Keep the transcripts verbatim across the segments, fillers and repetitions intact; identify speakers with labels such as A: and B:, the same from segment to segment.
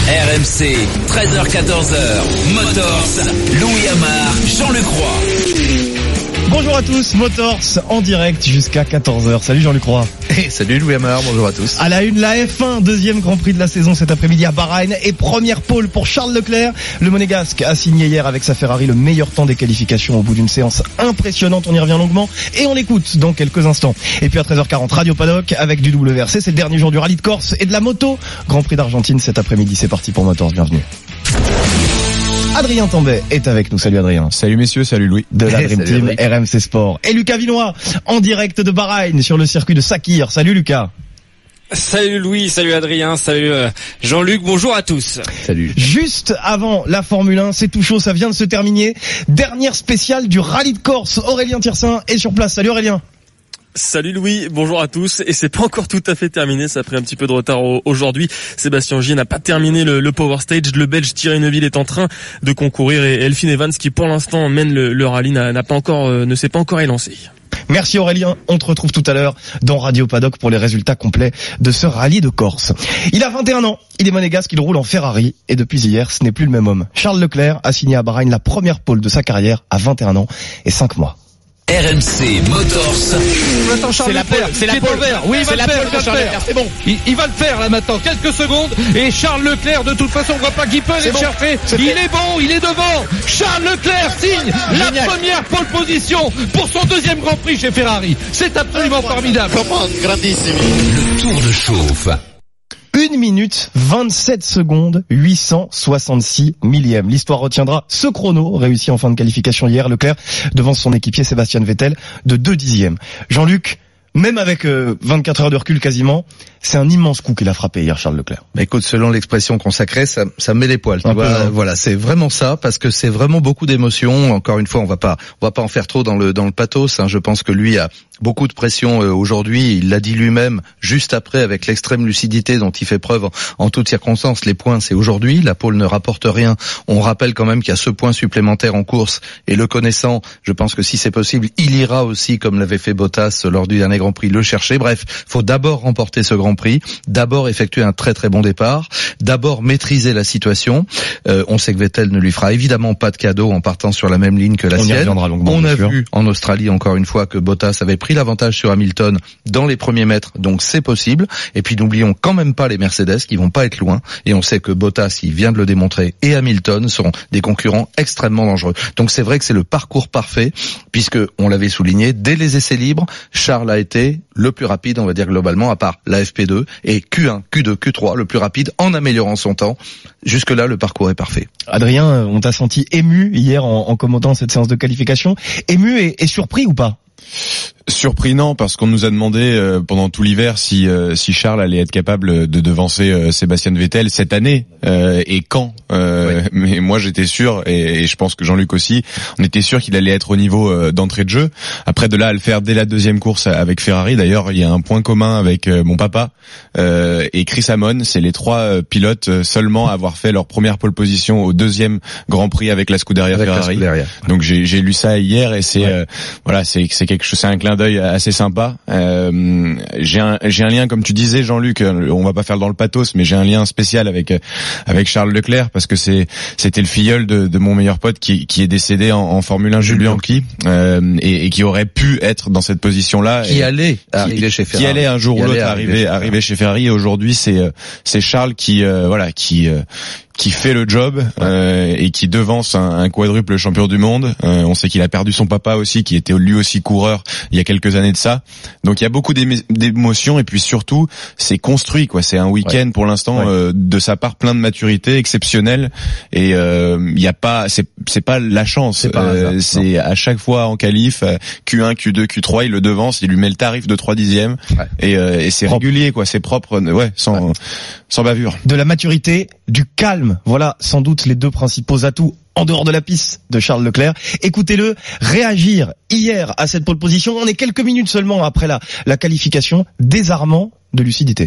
A: R M C, treize heures quatorze heures, Motors, Louis Amar, Jean-Luc Roy.
B: Bonjour à tous, Motors en direct jusqu'à quatorze heures. Salut Jean-Luc Roy.
C: Hey, salut Louis Amar, bonjour à tous.
B: À la une, la F un, deuxième Grand Prix de la saison cet après-midi à Bahreïn et première pole pour Charles Leclerc. Le Monégasque a signé hier avec sa Ferrari le meilleur temps des qualifications au bout d'une séance impressionnante. On y revient longuement et on l'écoute dans quelques instants. Et puis à treize heures quarante, Radio Paddock avec du W R C. C'est le dernier jour du rallye de Corse et de la moto. Grand Prix d'Argentine cet après-midi. C'est parti pour Motors, bienvenue. Adrien Tambay est avec nous. Salut Adrien.
D: Salut messieurs, salut Louis.
B: De la
C: Hey,
B: Dream
C: salut
B: Team
C: Adrien.
B: R M C Sport. Et Lucas Vinois en direct de Bahreïn sur le circuit de Sakir. Salut Lucas.
E: Salut Louis, salut Adrien, salut Jean-Luc, bonjour à tous.
C: Salut.
B: Juste avant la Formule un, c'est tout chaud, ça vient de se terminer. Dernière spéciale du rallye de Corse. Aurélien Tirsin est sur place. Salut Aurélien.
F: Salut Louis, bonjour à tous. Et c'est pas encore tout à fait terminé, ça a pris un petit peu de retard aujourd'hui. Sébastien Ogier n'a pas terminé le, le Power Stage. Le Belge Thierry Neuville est en train de concourir et Elfyn Evans, qui pour l'instant mène le, le rallye, n'a, n'a pas encore, euh, ne s'est pas encore élancé.
B: Merci Aurélien, on te retrouve tout à l'heure dans Radio Paddock pour les résultats complets de ce rallye de Corse. Il a vingt et un ans, il est monégasque, il roule en Ferrari et depuis hier, ce n'est plus le même homme. Charles Leclerc a signé à Bahreïn la première pole de sa carrière à vingt et un ans et cinq mois.
A: R M C Motors.
G: Attends, Charles
H: C'est la
G: Leclerc,
H: pole, c'est la
G: qui est
H: pole.
G: au vert. Oui, il va
H: C'est
G: le
H: la
G: faire,
H: pole
G: il va
H: pour
G: le
H: Charles
G: faire.
H: Leclerc, c'est bon.
G: Il, il va le faire là maintenant, quelques secondes. Et Charles Leclerc, de toute façon, on voit pas qui peut aller
H: bon.
G: chercher.
H: C'est
G: Il
H: fait.
G: est bon, il est devant. Charles Leclerc signe la
H: Génial.
G: première pole position pour son deuxième Grand Prix chez Ferrari. C'est absolument formidable.
A: Le tour de chauffe.
B: une minute vingt-sept secondes huit cent soixante-six millièmes. L'histoire retiendra ce chrono réussi en fin de qualification hier, Leclerc devant son équipier Sébastien Vettel de deux dixièmes. Jean-Luc, même avec euh, vingt-quatre heures de recul quasiment, c'est un immense coup qu'il a frappé hier Charles Leclerc.
C: Bah écoute, selon l'expression consacrée, ça, ça met les poils. Tu
B: Un peu,
C: vois,
B: hein.
C: voilà, c'est vraiment ça, parce que c'est vraiment beaucoup d'émotions. Encore une fois, on va pas, on va pas en faire trop dans le dans le pathos. Hein. Je pense que lui a beaucoup de pression euh, aujourd'hui. Il l'a dit lui-même juste après, avec l'extrême lucidité dont il fait preuve en, en toutes circonstances. Les points, c'est aujourd'hui. La pole ne rapporte rien. On rappelle quand même qu'il y a ce point supplémentaire en course. Et le connaissant, je pense que si c'est possible, il ira aussi, comme l'avait fait Bottas lors du dernier Grand Prix, le chercher. Bref, faut d'abord remporter ce Grand Prix, d'abord effectuer un très très bon départ, d'abord maîtriser la situation. Euh, on sait que Vettel ne lui fera évidemment pas de cadeau en partant sur la même ligne que la
B: On y
C: sienne.
B: reviendra longuement,
C: On
B: bien
C: a
B: sûr.
C: vu en Australie encore une fois que Bottas avait pris l'avantage sur Hamilton dans les premiers mètres, donc c'est possible. Et puis n'oublions quand même pas les Mercedes qui vont pas être loin. Et on sait que Bottas, il vient de le démontrer, et Hamilton seront des concurrents extrêmement dangereux. Donc c'est vrai que c'est le parcours parfait, puisque on l'avait souligné dès les essais libres, Charles a été le plus rapide, on va dire globalement, à part la F P deux, et Q un, Q deux, Q trois, le plus rapide en améliorant son temps. Jusque-là, le parcours est parfait.
B: Adrien, on t'a senti ému hier en, en commentant cette séance de qualification. Ému et, et surpris ou pas?
D: Surpris non, parce qu'on nous a demandé euh, pendant tout l'hiver si euh, si Charles allait être capable de devancer euh, Sébastien Vettel cette année euh, et quand. Euh,
C: Oui.
D: Mais moi j'étais sûr et, et je pense que Jean-Luc aussi, on était sûr qu'il allait être au niveau euh, d'entrée de jeu. Après de là à le faire dès la deuxième course avec Ferrari. D'ailleurs il y a un point commun avec euh, mon papa euh, et Chris Amon, c'est les trois euh, pilotes euh, seulement à avoir fait leur première pole position au deuxième Grand Prix avec la Scuderia
C: Avec la
D: Ferrari.
C: Scuderia.
D: Donc j'ai j'ai lu ça hier et c'est
B: Ouais.
D: euh, voilà c'est c'est quelque chose, c'est un clin d'œil assez sympa. Euh, j'ai un j'ai un lien, comme tu disais Jean-Luc, on va pas faire dans le pathos, mais j'ai un lien spécial avec avec Charles Leclerc parce que c'est c'était le filleul de, de mon meilleur pote qui qui est décédé en, en Formule un, Jules Bianchi, euh, et, et qui aurait pu être dans cette position là,
C: Qui
D: et,
C: allait
D: qui,
C: arriver chez Ferrari.
D: qui allait un jour
C: Qui
D: ou
C: allait
D: l'autre
C: arriver
D: arriver
C: chez
D: arriver chez Ferrari. Et aujourd'hui c'est euh, c'est Charles qui euh, voilà qui euh, qui fait le job euh, et qui devance un, un quadruple champion du monde. Euh, on sait qu'il a perdu son papa aussi, qui était lui aussi coureur il y a quelques années de ça. Donc il y a beaucoup d'émo- d'émotions et puis surtout c'est construit quoi. C'est un week-end
B: Ouais.
D: pour l'instant
B: Ouais.
D: euh, de sa part plein de maturité, exceptionnel. Et euh, il y a pas, c'est c'est pas la chance.
B: C'est pas un hasard,
D: Euh, c'est à chaque fois en qualif euh, Q un, Q deux, Q trois, il le devance, il lui met le tarif de trois dixièmes.
C: Ouais.
D: Et, euh, et c'est
B: Propre.
D: régulier quoi. C'est propre, ouais, sans sans bavure.
B: De la maturité, du calme. Voilà sans doute les deux principaux atouts en dehors de la piste de Charles Leclerc. Écoutez-le réagir hier à cette pole position. On est quelques minutes seulement après la, la qualification, désarmant de lucidité.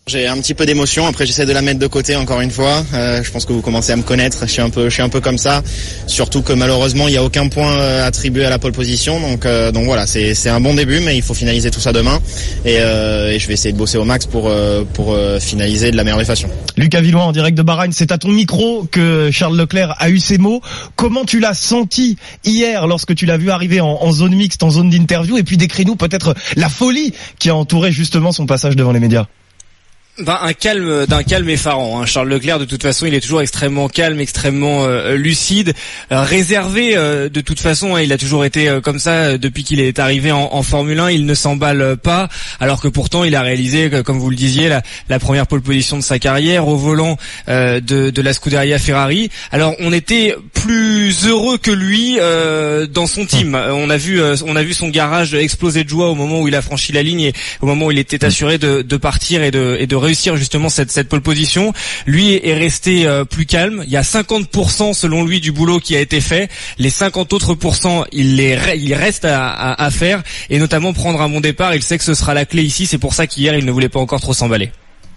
H: J'ai un petit peu d'émotion, après j'essaie de la mettre de côté encore une fois. Euh, je pense que vous commencez à me connaître, je suis un peu, je suis un peu comme ça. Surtout que malheureusement il n'y a aucun point euh, attribué à la pole position, donc euh, donc voilà, c'est c'est un bon début, mais il faut finaliser tout ça demain et, euh, et je vais essayer de bosser au max pour euh, pour euh, finaliser de la meilleure des façons.
B: Lucas Villois en direct de Bahreïn, c'est à ton micro que Charles Leclerc a eu ces mots. Comment tu l'as senti hier lorsque tu l'as vu arriver en, en zone mixte, en zone d'interview, et puis décris-nous peut-être la folie qui a entouré justement son passage devant les médias.
E: Ben, un calme, d'un calme effarant. Hein. Charles Leclerc, de toute façon, il est toujours extrêmement calme, extrêmement euh, lucide, euh, réservé. Euh, de toute façon, hein, il a toujours été euh, comme ça euh, depuis qu'il est arrivé en, en Formule un. Il ne s'emballe pas, alors que pourtant, il a réalisé, comme vous le disiez, la, la première pole position de sa carrière au volant euh, de, de la Scuderia Ferrari. Alors, on était plus heureux que lui euh, dans son team. On a vu, euh, on a vu son garage exploser de joie au moment où il a franchi la ligne et au moment où il était assuré de, de partir et de, et de réussir justement cette, cette pole position. Lui est resté euh, plus calme. Il y a cinquante pour cent selon lui du boulot qui a été fait. Les cinquante autres pourcents, il les il reste à, à, à faire et notamment prendre un bon départ. Il sait que ce sera la clé ici. C'est pour ça qu'hier il ne voulait pas encore trop s'emballer.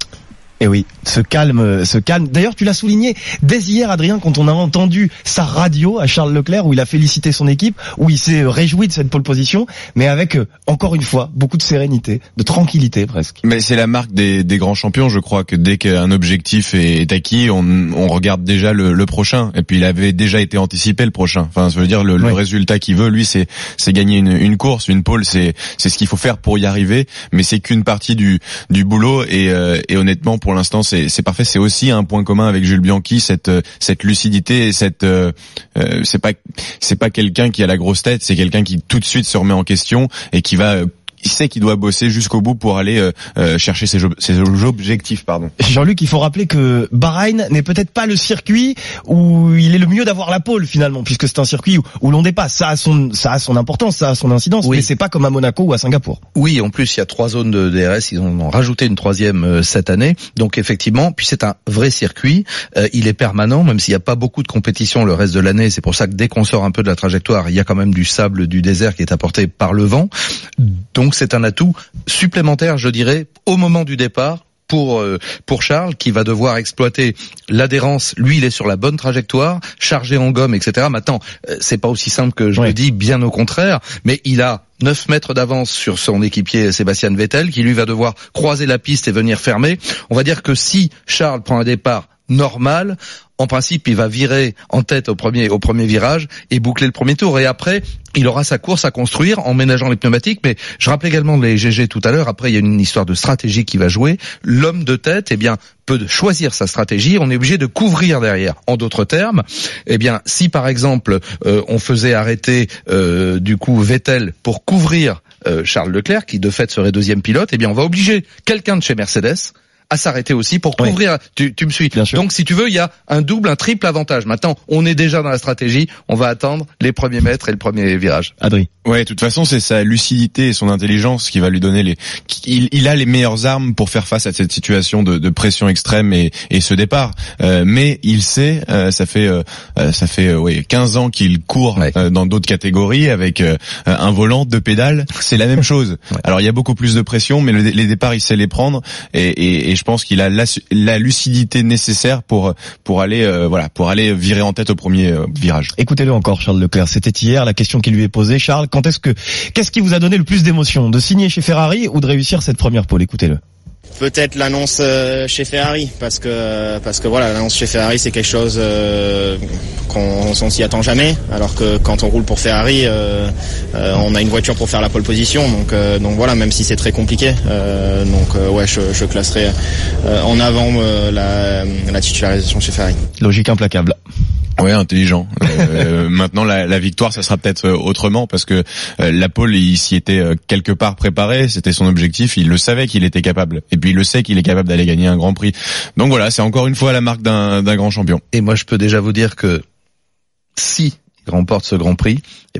B: Et oui, ce calme, ce calme. D'ailleurs, tu l'as souligné dès hier, Adrien, quand on a entendu sa radio à Charles Leclerc, où il a félicité son équipe, où il s'est réjoui de cette pole position, mais avec, encore une fois, beaucoup de sérénité, de tranquillité presque.
D: Mais c'est la marque des, des grands champions, je crois, que dès qu'un objectif est, est acquis, on, on regarde déjà le, le prochain. Et puis il avait déjà été anticipé le prochain. Enfin, ça veut dire le, oui. le résultat qu'il veut, lui, c'est, c'est gagner une, une course, une pole, c'est, c'est ce qu'il faut faire pour y arriver. Mais c'est qu'une partie du, du boulot. Et, euh, et honnêtement, pour Pour l'instant, c'est, c'est parfait. C'est aussi un point commun avec Jules Bianchi, cette cette lucidité et cette euh, euh, c'est pas c'est pas quelqu'un qui a la grosse tête, c'est quelqu'un qui tout de suite se remet en question et qui va il sait qu'il doit bosser jusqu'au bout pour aller euh, euh, chercher ses, ses objectifs. Pardon.
B: Jean-Luc, il faut rappeler que Bahreïn n'est peut-être pas le circuit où il est le mieux d'avoir la pole finalement, puisque c'est un circuit où, où l'on dépasse. Ça a son, ça a son importance, ça a son incidence, oui. Mais c'est pas comme à Monaco ou à Singapour.
C: Oui, en plus il y a trois zones de D R S, ils en ont rajouté une troisième euh, cette année. Donc effectivement, puis c'est un vrai circuit. Euh, il est permanent, même s'il n'y a pas beaucoup de compétition le reste de l'année. C'est pour ça que dès qu'on sort un peu de la trajectoire, il y a quand même du sable du désert qui est apporté par le vent. Donc c'est un atout supplémentaire, je dirais, au moment du départ pour euh, pour Charles, qui va devoir exploiter l'adhérence. Lui, il est sur la bonne trajectoire, chargé en gomme, et cetera. Maintenant, euh, c'est pas aussi simple que je ouais. le dis, bien au contraire, mais il a neuf mètres d'avance sur son équipier Sébastien Vettel, qui lui va devoir croiser la piste et venir fermer. On va dire que si Charles prend un départ normal, en principe, il va virer en tête au premier au premier virage et boucler le premier tour. Et après, il aura sa course à construire en ménageant les pneumatiques. Mais je rappelais également les G G tout à l'heure. Après, il y a une histoire de stratégie qui va jouer. L'homme de tête, eh bien, peut choisir sa stratégie. On est obligé de couvrir derrière. En d'autres termes, eh bien, si par exemple euh, on faisait arrêter euh, du coup Vettel pour couvrir euh, Charles Leclerc, qui de fait serait deuxième pilote, eh bien, on va obliger quelqu'un de chez Mercedes à s'arrêter aussi pour couvrir. Oui. Tu, tu me suis. Bien sûr. Donc, si tu veux, il y a un double, un triple avantage. Maintenant, on est déjà dans la stratégie. On va attendre les premiers mètres et le premier virage.
B: Adri.
D: Ouais, de toute façon, c'est sa lucidité et son intelligence qui va lui donner les. Il, il a les meilleures armes pour faire face à cette situation de, de pression extrême et, et ce départ. Euh, mais il sait, euh, ça fait, euh, ça fait, euh, ouais, quinze ans qu'il court ouais. euh, dans d'autres catégories avec euh, un volant, deux pédales. C'est la même chose. Ouais. Alors, il y a beaucoup plus de pression, mais le, les départs, il sait les prendre et, et, et je pense qu'il a la, la lucidité nécessaire pour pour aller euh, voilà pour aller virer en tête au premier euh, virage.
B: Écoutez-le encore, Charles Leclerc. C'était hier la question qui lui est posée. Charles, quand est-ce que qu'est-ce qui vous a donné le plus d'émotion, de signer chez Ferrari ou de réussir cette première pole? Écoutez-le.
H: Peut-être l'annonce chez Ferrari, parce que parce que voilà, l'annonce chez Ferrari c'est quelque chose euh, qu'on on s'y attend jamais, alors que quand on roule pour Ferrari, euh, euh, on a une voiture pour faire la pole position, donc euh, donc voilà, même si c'est très compliqué, euh, donc euh, ouais, je, je classerai euh, en avant euh, la, la titularisation chez Ferrari.
B: Logique implacable.
D: Ouais, intelligent. Euh, maintenant, la, la victoire, ça sera peut-être autrement parce que euh, la pole, il s'y était euh, quelque part préparé. C'était son objectif. Il le savait qu'il était capable. Et puis, il le sait qu'il est capable d'aller gagner un Grand Prix. Donc voilà, c'est encore une fois la marque d'un, d'un grand champion.
C: Et moi, je peux déjà vous dire que si il remporte ce Grand Prix, eh bien,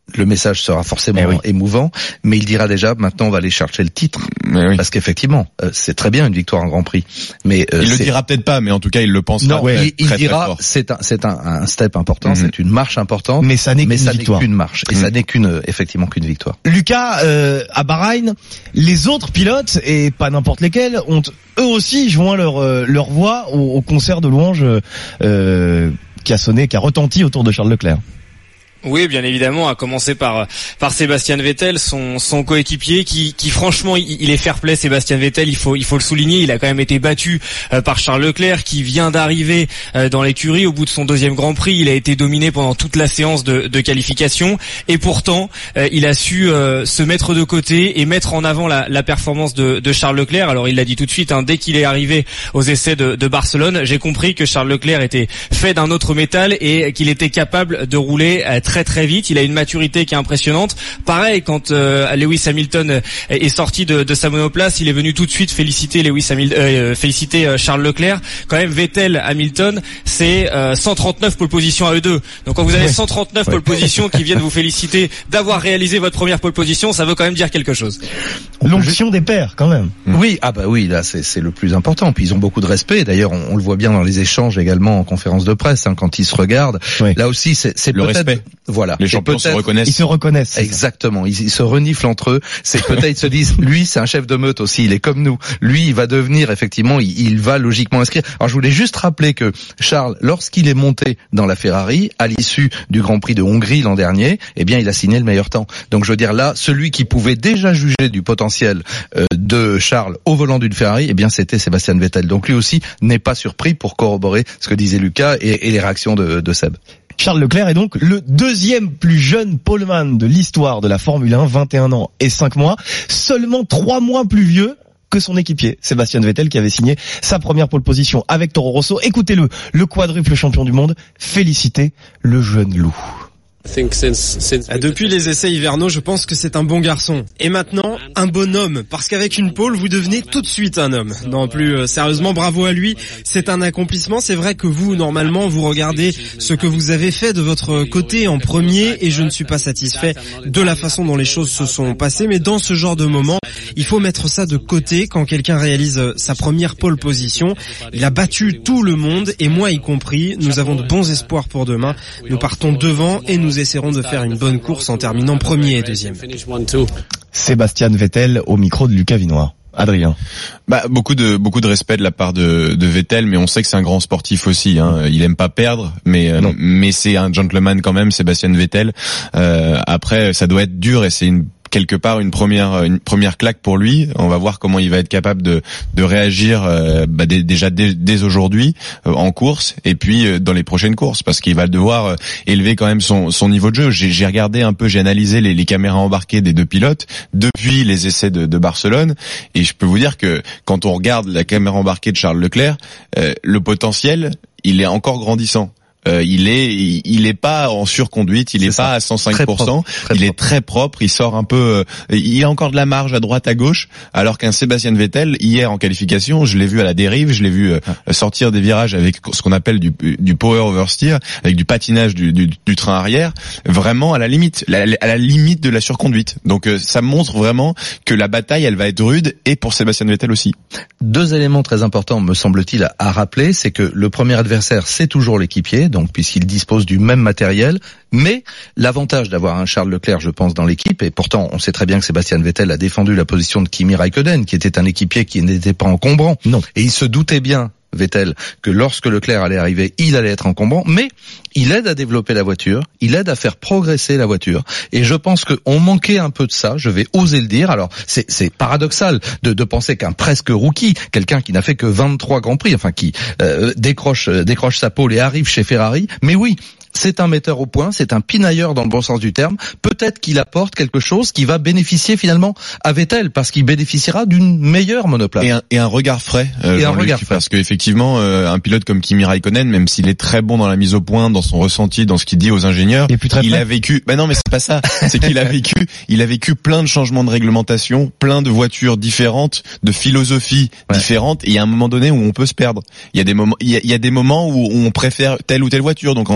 C: le message sera forcément
B: eh oui.
C: émouvant, mais il dira déjà maintenant on va aller chercher le titre,
D: oui.
C: parce qu'effectivement euh, c'est très bien une victoire en Grand Prix, mais euh,
D: il le dira peut-être pas, mais en tout cas il le pensera.
C: Non,
D: très,
C: il, il
D: très,
C: dira
D: très fort.
C: c'est un c'est un, un step important, mm-hmm. c'est une marche importante,
B: mais ça n'est
C: mais
B: qu'une
C: ça
B: victoire.
C: n'est qu'une marche et mm-hmm. ça n'est qu'une effectivement qu'une victoire.
B: Lucas, euh, à Bahreïn, les autres pilotes et pas n'importe lesquels ont eux aussi joint leur euh, leur voix au, au concert de louanges euh, qui a sonné, qui a retenti autour de Charles Leclerc.
E: Oui, bien évidemment, à commencer par par Sébastien Vettel, son son coéquipier, qui qui franchement il, il est fair play. Sébastien Vettel, il faut il faut le souligner, il a quand même été battu euh, par Charles Leclerc, qui vient d'arriver euh, dans l'écurie au bout de son deuxième Grand Prix. Il a été dominé pendant toute la séance de, de qualification, et pourtant euh, il a su euh, se mettre de côté et mettre en avant la, la performance de, de Charles Leclerc. Alors il l'a dit tout de suite, hein, dès qu'il est arrivé aux essais de, de Barcelone, j'ai compris que Charles Leclerc était fait d'un autre métal et qu'il était capable de rouler euh, très très vite. Il a une maturité qui est impressionnante. Pareil, quand euh, Lewis Hamilton est sorti de, de sa monoplace, il est venu tout de suite féliciter Lewis Hamilton, euh, féliciter euh, Charles Leclerc. Quand même, Vettel, Hamilton, c'est euh, cent trente-neuf pole position à eux deux. Donc quand vous avez cent trente-neuf pole position qui viennent vous féliciter d'avoir réalisé votre première pole position, ça veut quand même dire quelque chose.
B: L'onction des pairs, quand même.
C: Oui, ah bah oui, là c'est c'est le plus important. Puis ils ont beaucoup de respect. D'ailleurs, on, on le voit bien dans les échanges également en conférence de presse, hein, quand ils se regardent.
B: Oui.
C: Là aussi, c'est c'est
D: le
C: peut-être
D: respect.
C: Voilà.
D: Les champions se reconnaissent.
B: Ils se reconnaissent.
C: Exactement. Ils, ils se reniflent entre eux. C'est peut-être ils se disent, lui, c'est un chef de meute aussi. Il est comme nous. Lui, il va devenir effectivement, il, il va logiquement inscrire. Alors, je voulais juste rappeler que Charles, lorsqu'il est monté dans la Ferrari à l'issue du Grand Prix de Hongrie l'an dernier, eh bien, il a signé le meilleur temps. Donc, je veux dire là, celui qui pouvait déjà juger du potentiel euh, de Charles au volant d'une Ferrari, eh bien, c'était Sébastien Vettel. Donc, lui aussi n'est pas surpris pour corroborer ce que disait Lucas et, et les réactions de, de Seb.
B: Charles Leclerc est donc le deuxième plus jeune poleman de l'histoire de la Formule un, vingt et un ans et cinq mois, seulement trois mois plus vieux que son équipier, Sébastien Vettel, qui avait signé sa première pole position avec Toro Rosso. Écoutez-le, le quadruple champion du monde, félicitez le jeune loup.
I: Depuis les essais hivernaux, je pense que c'est un bon garçon. Et maintenant, un bon homme. Parce qu'avec une pole, vous devenez tout de suite un homme. Non, plus euh, sérieusement, bravo à lui. C'est un accomplissement. C'est vrai que vous, normalement, vous regardez ce que vous avez fait de votre côté en premier, et je ne suis pas satisfait de la façon dont les choses se sont passées. Mais dans ce genre de moment, il faut mettre ça de côté. Quand quelqu'un réalise sa première pole position, il a battu tout le monde, et moi y compris. Nous avons de bons espoirs pour demain. Nous partons devant et nous essaierons de faire une bonne course en terminant premier et deuxième.
B: Sébastien Vettel au micro de Lucas Vinoir. Adrien.
D: Bah beaucoup de beaucoup de respect de la part de, de Vettel, mais on sait que c'est un grand sportif aussi. Hein. Il aime pas perdre, mais euh, mais c'est un gentleman quand même, Sébastien Vettel. Euh, après, ça doit être dur et c'est une quelque part une première une première claque pour lui. On va voir comment il va être capable de de réagir euh, bah, dès, déjà dès, dès aujourd'hui euh, en course et puis euh, dans les prochaines courses, parce qu'il va devoir euh, élever quand même son son niveau de jeu. J'ai, j'ai regardé un peu, j'ai analysé les, les caméras embarquées des deux pilotes depuis les essais de, de Barcelone, et je peux vous dire que quand on regarde la caméra embarquée de Charles Leclerc, euh, le potentiel, il est encore grandissant. Euh, il est, il est pas en surconduite, il est, est pas à cent cinq pour cent. Très propre, très il propre. est très propre. Il sort un peu, euh, il a encore de la marge à droite, à gauche. Alors qu'un Sébastien Vettel, hier en qualification, je l'ai vu à la dérive, je l'ai vu euh, sortir des virages avec ce qu'on appelle du, du power oversteer, avec du patinage du, du, du train arrière, vraiment à la limite, la, à la limite de la surconduite. Donc euh, ça montre vraiment que la bataille, elle va être rude, et pour Sébastien Vettel aussi.
C: Deux éléments très importants, me semble-t-il, à, à rappeler, c'est que le premier adversaire, c'est toujours l'équipier. Donc puisqu'il dispose du même matériel, mais l'avantage d'avoir un Charles Leclerc, je pense, dans l'équipe, et pourtant on sait très bien que Sébastien Vettel a défendu la position de Kimi Raikkonen, qui était un équipier qui n'était pas encombrant. Non. Et il se doutait bien, Vettel, que lorsque Leclerc allait arriver, il allait être encombrant, mais il aide à développer la voiture, il aide à faire progresser la voiture, et je pense qu'on manquait un peu de ça, je vais oser le dire. Alors c'est, c'est paradoxal de, de penser qu'un presque rookie, quelqu'un qui n'a fait que vingt-trois Grands Prix, enfin qui euh, décroche, euh, décroche sa pole et arrive chez Ferrari, mais oui, c'est un metteur au point, c'est un pinailleur dans le bon sens du terme. Peut-être qu'il apporte quelque chose qui va bénéficier finalement à Vettel, parce qu'il bénéficiera d'une meilleure monoplace.
D: Et un, et un regard frais, euh,
C: et un regard frais.
D: Parce qu'effectivement, euh, un pilote comme Kimi Raikkonen, même s'il est très bon dans la mise au point, dans son ressenti, dans ce qu'il dit aux ingénieurs,
B: il,
D: il a vécu. Ben non, mais c'est pas ça. C'est qu'il a vécu, il a vécu plein de changements de réglementation, plein de voitures différentes, de philosophies ouais. différentes. Et il y a un moment donné où on peut se perdre. Il y a des moments, il y a, il y a des moments où on préfère telle ou telle voiture, donc on a envie que la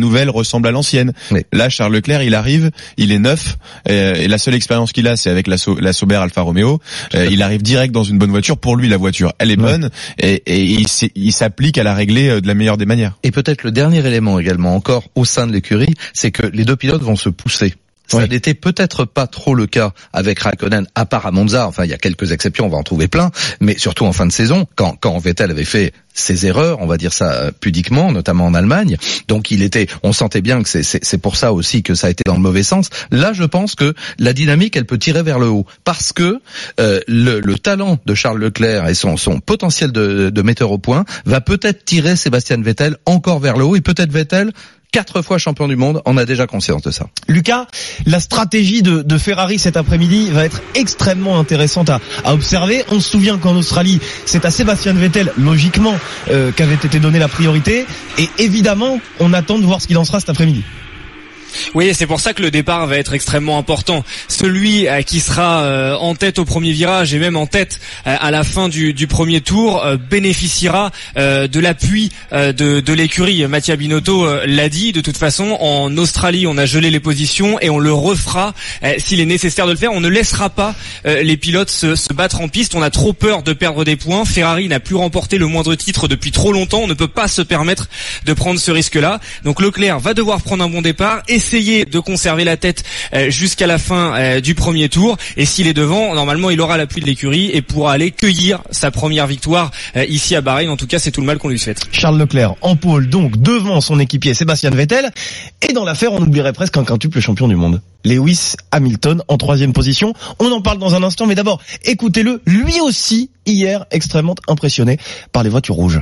D: nouvelle ressemble à l'ancienne.
C: Oui.
D: Là, Charles Leclerc, il arrive, il est neuf, euh, et la seule expérience qu'il a, c'est avec la, so- la Sauber Alfa Romeo. Euh, il arrive direct dans une bonne voiture. Pour lui, la voiture, elle est
C: Ouais.
D: bonne, et, et il, s'est- il s'applique à la régler euh, de la meilleure des manières.
C: Et peut-être le dernier élément également encore au sein de l'écurie, c'est que les deux pilotes vont se pousser. Ça
B: Oui.
C: n'était peut-être pas trop le cas avec Raikkonen, à part à Monza. Enfin, il y a quelques exceptions, on va en trouver plein. Mais surtout en fin de saison, quand, quand Vettel avait fait ses erreurs, on va dire ça euh, pudiquement, notamment en Allemagne. Donc il était, on sentait bien que c'est, c'est, c'est pour ça aussi que ça a été dans le mauvais sens. Là, je pense que la dynamique, elle peut tirer vers le haut. Parce que euh, le, le talent de Charles Leclerc et son, son potentiel de, de metteur au point va peut-être tirer Sébastien Vettel encore vers le haut. Et peut-être Vettel, quatre fois champion du monde, on a déjà conscience de ça.
B: Lucas, la stratégie de, de Ferrari cet après-midi va être extrêmement intéressante à, à observer. On se souvient qu'en Australie, c'est à Sébastien Vettel, logiquement, euh, qu'avait été donnée la priorité. Et évidemment, on attend de voir ce qu'il en sera cet après-midi.
E: Oui, c'est pour ça que le départ va être extrêmement important. Celui euh, qui sera euh, en tête au premier virage et même en tête euh, à la fin du, du premier tour euh, bénéficiera euh, de l'appui euh, de, de l'écurie. Mattia Binotto euh, l'a dit. De toute façon, en Australie, on a gelé les positions et on le refera euh, s'il est nécessaire de le faire. On ne laissera pas euh, les pilotes se, se battre en piste. On a trop peur de perdre des points. Ferrari n'a plus remporté le moindre titre depuis trop longtemps. On ne peut pas se permettre de prendre ce risque-là. Donc Leclerc va devoir prendre un bon départ, essayer de conserver la tête euh, jusqu'à la fin euh, du premier tour, et s'il est devant, normalement il aura l'appui de l'écurie et pourra aller cueillir sa première victoire euh, ici à Bahreïn. En tout cas, c'est tout le mal qu'on lui souhaite.
B: Charles Leclerc en pôle, donc devant son équipier Sébastien Vettel. Et dans l'affaire, on oublierait presque un quintuple champion du monde, Lewis Hamilton en troisième position. On en parle dans un instant, mais d'abord, écoutez-le, lui aussi hier extrêmement impressionné par les voitures rouges.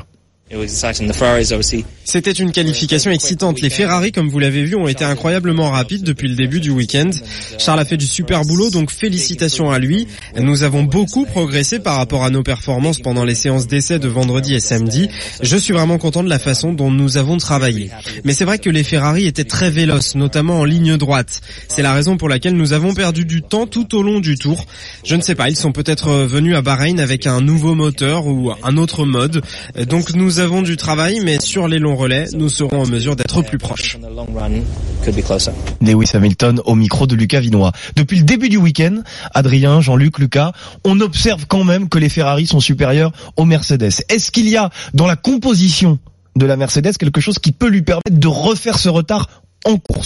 I: C'était une qualification excitante. Les Ferrari, comme vous l'avez vu, ont été incroyablement rapides depuis le début du week-end. Charles a fait du super boulot, donc félicitations à lui. Nous avons beaucoup progressé par rapport à nos performances pendant les séances d'essai de vendredi et samedi. Je suis vraiment content de la façon dont nous avons travaillé. Mais c'est vrai que les Ferrari étaient très véloces, notamment en ligne droite. C'est la raison pour laquelle nous avons perdu du temps tout au long du tour. Je ne sais pas, ils sont peut-être venus à Bahreïn avec un nouveau moteur ou un autre mode. Donc nous Nous avons du travail, mais sur les longs relais, nous serons en mesure d'être plus proches.
B: Lewis Hamilton au micro de Lucas Vinois. Depuis le début du week-end, Adrien, Jean-Luc, Lucas, on observe quand même que les Ferrari sont supérieurs aux Mercedes. Est-ce qu'il y a dans la composition de la Mercedes quelque chose qui peut lui permettre de refaire ce retard en course ?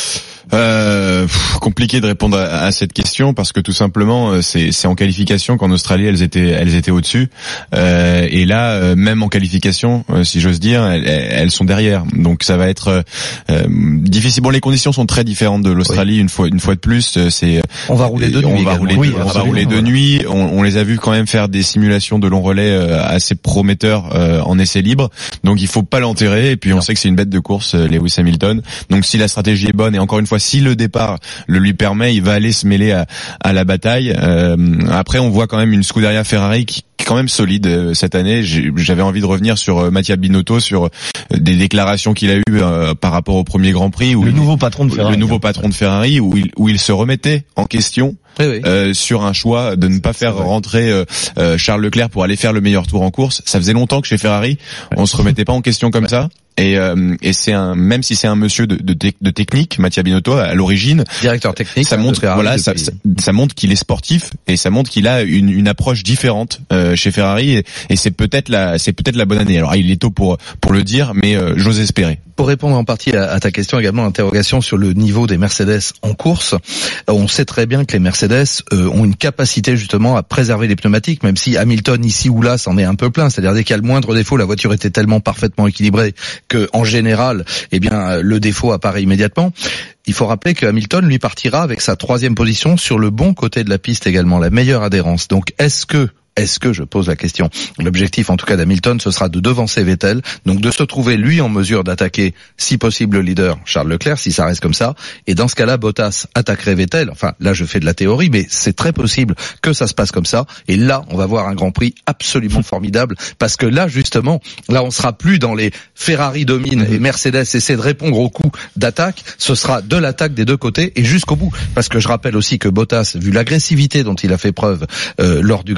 D: Euh, pff, compliqué de répondre à, à cette question parce que tout simplement c'est, c'est en qualification qu'en Australie elles étaient elles étaient au-dessus euh, et là euh, même en qualification euh, si j'ose dire elles, elles sont derrière, donc ça va être euh, difficile. Bon, les conditions sont très différentes de l'Australie. Oui. une fois une fois de plus c'est
C: on va rouler de nuit
D: on va rouler
B: oui,
D: de, on va rouler de nuit on, on les a vus quand même faire des simulations de long relais euh, assez prometteurs euh, en essai libre, donc il faut pas l'enterrer. Et puis on non. sait que c'est une bête de course, euh, Lewis Hamilton, donc si la stratégie est bonne et encore une fois si le départ le lui permet, il va aller se mêler à, à la bataille. Euh, après, on voit quand même une Scuderia Ferrari qui est quand même solide euh, cette année. J'ai, j'avais envie de revenir sur euh, Mattia Binotto, sur euh, des déclarations qu'il a eues euh, par rapport au premier Grand Prix. Où
B: le
D: il,
B: nouveau patron de Ferrari.
D: Le nouveau patron de Ferrari, où il, où il se remettait en question.
C: Oui, oui.
D: Euh, sur un choix de ne pas faire rentrer euh, euh, Charles Leclerc pour aller faire le meilleur tour en course. Ça faisait longtemps que chez Ferrari, ouais. on se remettait pas en question comme ouais. ça. Et, euh, et c'est un, même si c'est un monsieur de, de, de technique, Mattia Binotto à l'origine,
C: directeur technique,
D: ça montre, voilà, ça, ça, ça montre qu'il est sportif et ça montre qu'il a une, une approche différente euh, chez Ferrari et, et c'est peut-être la, c'est peut-être la bonne année. Alors il est tôt pour pour le dire, mais euh, j'ose espérer.
C: Pour répondre en partie à, à ta question également, interrogation sur le niveau des Mercedes en course, euh, on sait très bien que les Mercedes euh, ont une capacité justement à préserver les pneumatiques, même si Hamilton ici ou là s'en est un peu plein. C'est-à-dire dès qu'il y a le moindre défaut, la voiture était tellement parfaitement équilibrée que en général, eh bien, le défaut apparaît immédiatement. Il faut rappeler que Hamilton, lui, partira avec sa troisième position sur le bon côté de la piste également, la meilleure adhérence. Donc, est-ce que Est-ce que, je pose la question, l'objectif en tout cas d'Hamilton, ce sera de devancer Vettel, donc de se trouver lui en mesure d'attaquer, si possible, le leader Charles Leclerc, si ça reste comme ça, et dans ce cas-là, Bottas attaquerait Vettel. Enfin, là je fais de la théorie, mais c'est très possible que ça se passe comme ça, et là on va voir un Grand Prix absolument formidable, parce que là justement, là on sera plus dans les Ferrari domine et Mercedes essaie de répondre aux coups d'attaque, ce sera de l'attaque des deux côtés et jusqu'au bout, parce que je rappelle aussi que Bottas, vu l'agressivité dont il a fait preuve euh, lors du Grand Prix en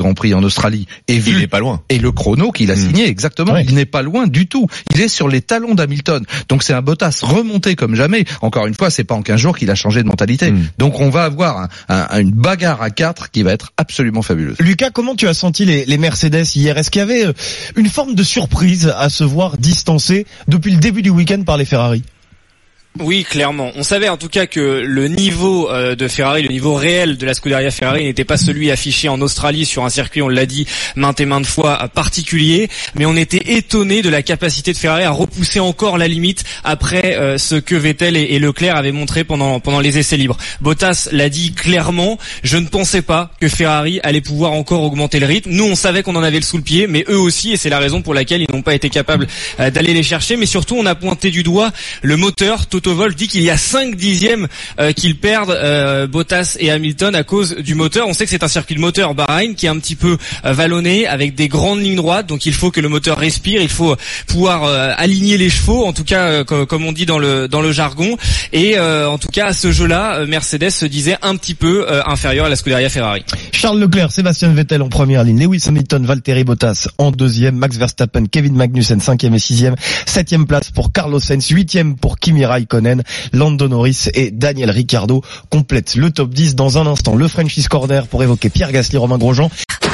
C: Australie et vu
D: il n'est pas loin
C: et le chrono qu'il a signé mmh. exactement, ouais. il n'est pas loin du tout. Il est sur les talons d'Hamilton. Donc c'est un Bottas remonté comme jamais. Encore une fois, c'est pas en quinze jours qu'il a changé de mentalité. Mmh. Donc on va avoir un, un, une bagarre à quatre qui va être absolument fabuleuse.
B: Lucas, comment tu as senti les, les Mercedes hier? Est-ce qu'il y avait une forme de surprise à se voir distancés depuis le début du week-end par les Ferrari?
E: Oui, clairement. On savait en tout cas que le niveau euh, de Ferrari, le niveau réel de la Scuderia Ferrari n'était pas celui affiché en Australie sur un circuit, on l'a dit maintes et maintes fois, particulier. Mais on était étonné de la capacité de Ferrari à repousser encore la limite après euh, ce que Vettel et, et Leclerc avaient montré pendant pendant les essais libres. Bottas l'a dit clairement, je ne pensais pas que Ferrari allait pouvoir encore augmenter le rythme. Nous, on savait qu'on en avait le sous le pied, mais eux aussi, et c'est la raison pour laquelle ils n'ont pas été capables euh, d'aller les chercher. Mais surtout, on a pointé du doigt le moteur. Toto Wolff dit qu'il y a cinq dixièmes euh, qu'ils perdent euh, Bottas et Hamilton à cause du moteur. On sait que c'est un circuit de moteur Bahreïn qui est un petit peu euh, vallonné avec des grandes lignes droites, donc il faut que le moteur respire, il faut pouvoir euh, aligner les chevaux, en tout cas euh, comme, comme on dit dans le dans le jargon. Et euh, en tout cas à ce jeu-là, Mercedes se disait un petit peu euh, inférieur à la Scuderia Ferrari.
B: Charles Leclerc, Sébastien Vettel en première ligne, Lewis Hamilton, Valtteri Bottas en deuxième, Max Verstappen, Kevin Magnussen cinquième et sixième, septième place pour Carlos Sainz, huitième pour Kimi Raikkonen, Lando Norris et Daniel Ricciardo complètent le top dix. Dans un instant, le Frenchies Corner pour évoquer Pierre Gasly, Romain Grosjean.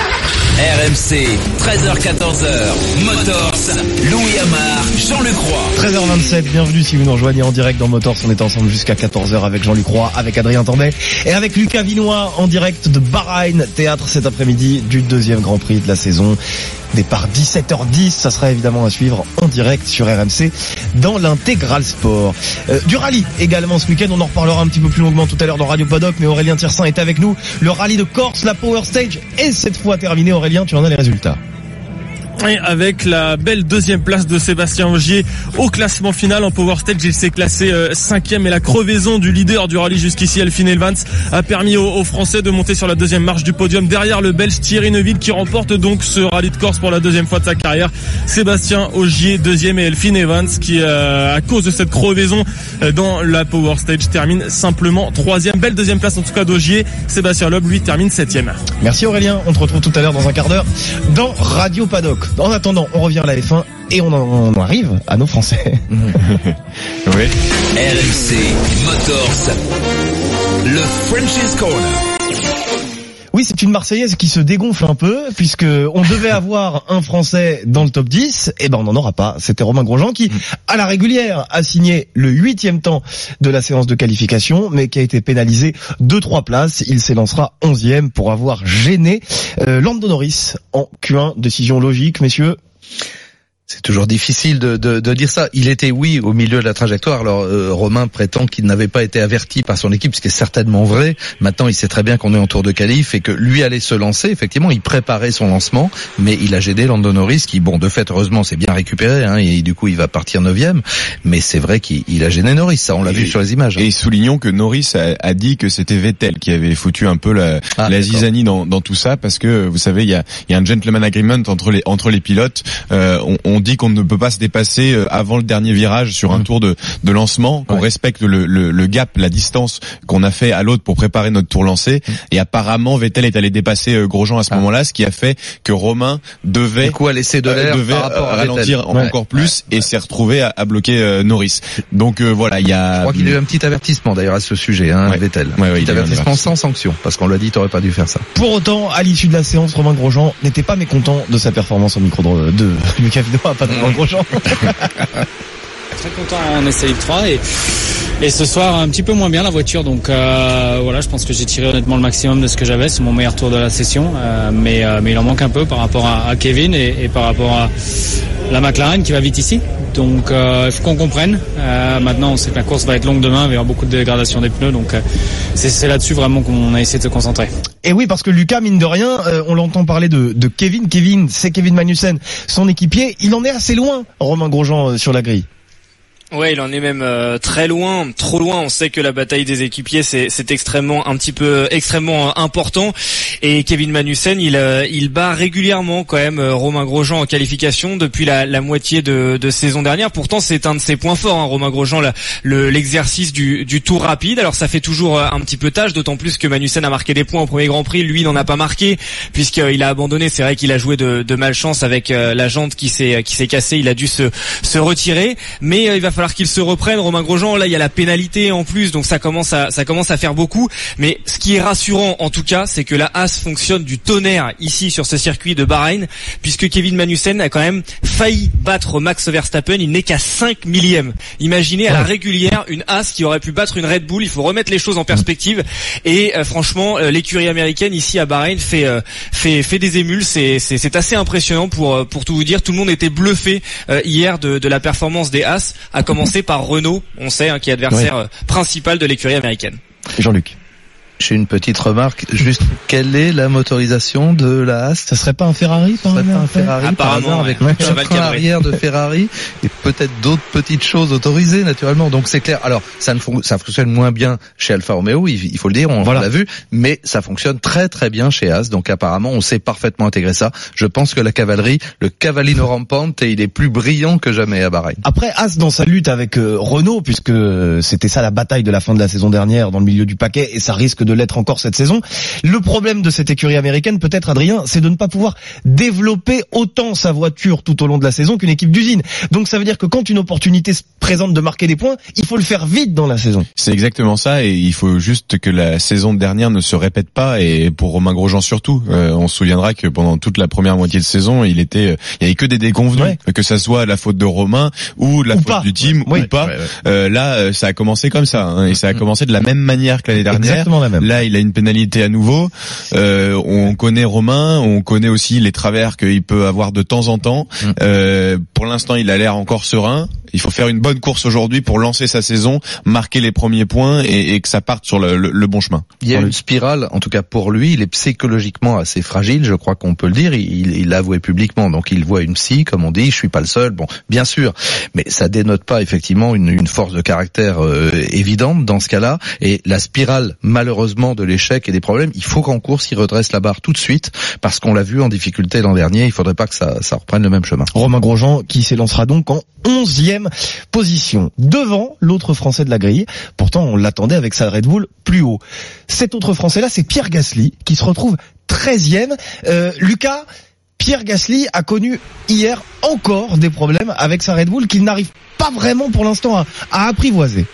A: R M C, treize heures quatorze heures, Motors, Louis Amar, Jean-Luc Roy.
B: treize heures vingt-sept, bienvenue si vous nous rejoignez en direct dans Motors. On est ensemble jusqu'à quatorze heures avec Jean-Luc Roy, avec Adrien Tambay et avec Lucas Vinois en direct de Bahreïn, théâtre cet après-midi du deuxième Grand Prix de la saison. Départ dix-sept heures dix, ça sera évidemment à suivre en direct sur R M C dans l'intégral sport. Euh, du rallye également ce week-end, on en reparlera un petit peu plus longuement tout à l'heure dans Radio Paddock, mais Aurélien Tirsin est avec nous. Le rallye de Corse, la Power Stage est cette fois terminé. Aurélien, tu en as les résultats?
F: Et avec la belle deuxième place de Sébastien Ogier au classement final en Power Stage, il s'est classé euh, cinquième et la crevaison du leader du rallye jusqu'ici, Elfyn Evans, a permis aux, aux Français de monter sur la deuxième marche du podium derrière le Belge Thierry Neuville qui remporte donc ce rallye de Corse pour la deuxième fois de sa carrière. Sébastien Ogier deuxième et Elfyn Evans qui euh, à cause de cette crevaison euh, dans la Power Stage termine simplement troisième. Belle deuxième place en tout cas d'Ogier. Sébastien Loeb lui termine septième.
B: Merci Aurélien, on te retrouve tout à l'heure dans un quart d'heure dans Radio Paddock. En attendant, on revient à la F un et on en arrive à nos Français.
A: Oui. R M C Motors, le Frenchies Corner.
B: Oui, c'est une Marseillaise qui se dégonfle un peu, puisque on devait avoir un Français dans le top dix, et ben on n'en aura pas. C'était Romain Grosjean qui, à la régulière, a signé le huitième temps de la séance de qualification, mais qui a été pénalisé de trois places. Il s'élancera onzième pour avoir gêné euh, Lando Norris en Q un. Décision logique, messieurs.
C: C'est toujours difficile de, de, de dire ça. Il était, oui, au milieu de la trajectoire. Alors, euh, Romain prétend qu'il n'avait pas été averti par son équipe, ce qui est certainement vrai. Maintenant, il sait très bien qu'on est en tour de qualif et que lui allait se lancer. Effectivement, il préparait son lancement, mais il a gêné Lando Norris, qui, bon, de fait, heureusement, s'est bien récupéré, hein, et du coup, il va partir neuvième. Mais c'est vrai qu'il il a gêné Norris. Ça, on l'a et, vu sur les images. Hein.
D: Et soulignons que Norris a, a dit que c'était Vettel qui avait foutu un peu la, ah, la zizanie dans, dans tout ça, parce que, vous savez, il y a, il y a un gentleman agreement entre les, entre les pilotes. Euh, on, on dit qu'on ne peut pas se dépasser avant le dernier virage sur un tour de, de lancement, qu'on ouais. respecte le, le, le gap, la distance qu'on a fait à l'autre pour préparer notre tour lancé. Et apparemment, Vettel est allé dépasser Grosjean à ce ah. moment-là, ce qui a fait que Romain devait,
C: du coup, a laissé de l'air
D: euh, devait
C: par rapport à
D: ralentir
C: Vettel.
D: encore
C: ouais.
D: plus ouais. et s'est retrouvé à, à bloquer euh, Norris. Donc euh, voilà, il y a.
C: Je crois qu'il y a eu un petit avertissement d'ailleurs à ce sujet, hein, ouais. Vettel.
D: Ouais, ouais,
C: petit avertissement un sans sanction, parce qu'on lui a dit, t'aurais pas dû faire ça.
B: Pour autant, à l'issue de la séance, Romain Grosjean n'était pas mécontent de sa performance au micro de, de Lucas Vinois, pas de Romain Grosjean.
J: Très content en essai libre trois et, et ce soir un petit peu moins bien la voiture, donc euh, voilà, je pense que j'ai tiré honnêtement le maximum de ce que j'avais. C'est mon meilleur tour de la session, euh, mais, euh, mais il en manque un peu par rapport à, à Kevin et, et par rapport à la McLaren qui va vite ici, donc euh, il faut qu'on comprenne. Euh, maintenant on sait que la course va être longue demain, il va y avoir beaucoup de dégradation des pneus, donc euh, c'est, c'est là-dessus vraiment qu'on a essayé de se concentrer.
B: Et oui, parce que Lucas, mine de rien, euh, on l'entend parler de, de Kevin. Kevin, c'est Kevin Magnussen, son équipier. Il en est assez loin, Romain Grosjean, euh, sur la grille.
E: Ouais, il en est même euh, très loin, trop loin. On sait que la bataille des équipiers, c'est, c'est extrêmement, un petit peu, extrêmement euh, important. Et Kevin Magnussen, il, euh, il bat régulièrement quand même euh, Romain Grosjean en qualification depuis la, la moitié de, de saison dernière. Pourtant, c'est un de ses points forts, hein, Romain Grosjean, la, le, l'exercice du, du tour rapide. Alors, ça fait toujours euh, un petit peu tâche, d'autant plus que Magnussen a marqué des points au premier Grand Prix. Lui, il n'en a pas marqué puisqu'il a abandonné. C'est vrai qu'il a joué de, de malchance avec euh, la jante qui s'est, qui s'est cassée. Il a dû se, se retirer, mais euh, il va falloir qu'il se reprenne. Romain Grosjean, là il y a la pénalité en plus, donc ça commence à ça commence à faire beaucoup. Mais ce qui est rassurant en tout cas, c'est que la Haas fonctionne du tonnerre ici sur ce circuit de Bahreïn, puisque Kevin Magnussen a quand même failli battre Max Verstappen. Il n'est qu'à cinq millièmes. Imaginez à la régulière une Haas qui aurait pu battre une Red Bull. Il faut remettre les choses en perspective. Et euh, franchement, euh, l'écurie américaine ici à Bahreïn fait euh, fait fait des émules. C'est c'est c'est assez impressionnant pour pour tout vous dire. Tout le monde était bluffé euh, hier de de la performance des Haas, à commencer par Renault, on sait, hein, qui est adversaire oui. principal de l'écurie américaine.
B: Jean-Luc.
C: J'ai une petite remarque. Juste, quelle est la motorisation de la Haas?
B: Ça serait pas un Ferrari, par
C: Ça serait pas un Ferrari, par hasard, avec le frein arrière de Ferrari et peut-être d'autres petites choses autorisées, naturellement. Donc c'est clair. Alors, ça ne fon- ça fonctionne moins bien chez Alfa Romeo, il, il faut le dire, on voilà. l'a vu, mais ça fonctionne très très bien chez Haas. Donc apparemment, on sait parfaitement intégrer ça. Je pense que la cavalerie, le cavallino rampante, et il est plus brillant que jamais à Bahreïn.
B: Après, Haas dans sa lutte avec euh, Renault, puisque c'était ça la bataille de la fin de la saison dernière dans le milieu du paquet, et ça risque de l'être encore cette saison. Le problème de cette écurie américaine, peut-être Adrien, c'est de ne pas pouvoir développer autant sa voiture tout au long de la saison qu'une équipe d'usine. Donc ça veut dire que quand une opportunité se présente de marquer des points, il faut le faire vite dans la saison.
D: C'est exactement ça, et il faut juste que la saison dernière ne se répète pas, et pour Romain Grosjean surtout. Euh, on se souviendra que pendant toute la première moitié de saison, il était, il y avait que des déconvenus, ouais. que ça soit la faute de Romain ou la ou faute pas. du team ouais. ou ouais. pas. Ouais, ouais. Euh, là, ça a commencé comme ça, hein, et ça a commencé de la même manière que l'année dernière.
B: Exactement la même.
D: Là, il a une pénalité à nouveau. Euh, on connaît Romain, on connaît aussi les travers qu'il peut avoir de temps en temps. Euh, pour l'instant, il a l'air encore serein. Il faut faire une bonne course aujourd'hui pour lancer sa saison, marquer les premiers points et, et que ça parte sur le, le, le bon chemin.
C: Il y a une spirale, en tout cas pour lui, il est psychologiquement assez fragile, je crois qu'on peut le dire. Il, il l'a avoué publiquement, donc il voit une psy, comme on dit. Je suis pas le seul, bon, bien sûr, mais ça dénote pas effectivement une, une force de caractère euh, évidente dans ce cas-là. Et la spirale, malheureusement, de l'échec et des problèmes, il faut qu'en course il redresse la barre tout de suite, parce qu'on l'a vu en difficulté l'an dernier. Il faudrait pas que ça, ça reprenne le même chemin.
B: Romain Grosjean qui s'élancera donc en onzième position, devant l'autre Français de la grille. Pourtant, on l'attendait avec sa Red Bull plus haut. Cet autre Français-là, c'est Pierre Gasly, qui se retrouve treizième. Euh, Lucas, Pierre Gasly a connu hier encore des problèmes avec sa Red Bull qu'il n'arrive pas vraiment pour l'instant à, à apprivoiser.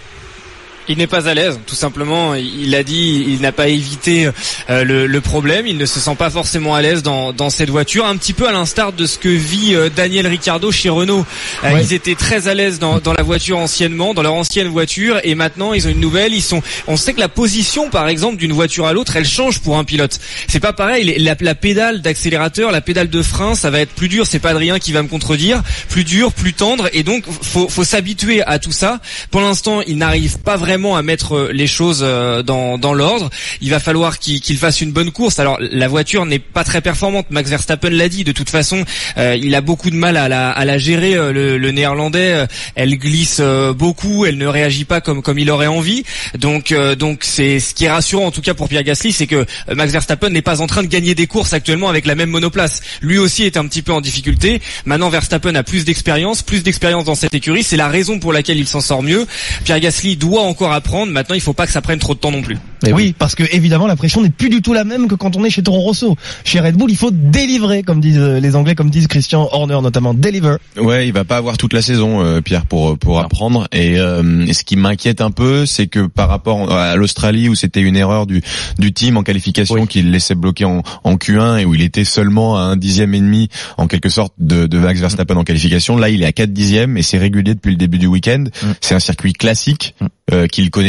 E: Il n'est pas à l'aise, tout simplement. Il a dit, il n'a pas évité euh, le, le problème. Il ne se sent pas forcément à l'aise dans, dans cette voiture, un petit peu à l'instar de ce que vit euh, Daniel Ricciardo chez Renault. Euh, ouais. Ils étaient très à l'aise dans, dans la voiture anciennement, dans leur ancienne voiture, et maintenant ils ont une nouvelle. Ils sont. On sait que la position, par exemple, d'une voiture à l'autre, elle change pour un pilote. C'est pas pareil. La, la pédale d'accélérateur, la pédale de frein, ça va être plus dur. C'est pas Adrien qui va me contredire. Plus dur, plus tendre, et donc faut, faut s'habituer à tout ça. Pour l'instant, il n'arrive pas vraiment à mettre les choses dans, dans l'ordre. Il va falloir qu'il, qu'il fasse une bonne course. Alors la voiture n'est pas très performante. Max Verstappen l'a dit. De toute façon, euh, il a beaucoup de mal à la, à la gérer. Le, le néerlandais, elle glisse beaucoup. Elle ne réagit pas comme comme il aurait envie. Donc euh, donc c'est ce qui est rassurant en tout cas pour Pierre Gasly, c'est que Max Verstappen n'est pas en train de gagner des courses actuellement avec la même monoplace. Lui aussi est un petit peu en difficulté. Maintenant Verstappen a plus d'expérience, plus d'expérience dans cette écurie. C'est la raison pour laquelle il s'en sort mieux. Pierre Gasly doit encore apprendre. Maintenant, il faut pas que ça prenne trop de temps non plus.
B: Et oui, parce que évidemment, la pression n'est plus du tout la même que quand on est chez Toro Rosso. Chez Red Bull, il faut délivrer, comme disent les Anglais, comme disent Christian Horner notamment, deliver.
D: Ouais, il va pas avoir toute la saison, euh, Pierre, pour pour non. apprendre. Et, euh, et ce qui m'inquiète un peu, c'est que par rapport à l'Australie, où c'était une erreur du du team en qualification, oui. qui le laissait bloquer en, en Q un et où il était seulement à un dixième et demi en quelque sorte de, de Max Verstappen mmh. en qualification. Là, il est à quatre dixièmes et c'est régulier depuis le début du week-end. Mmh. C'est un circuit classique. Mmh. Euh, qu'il connaît bien,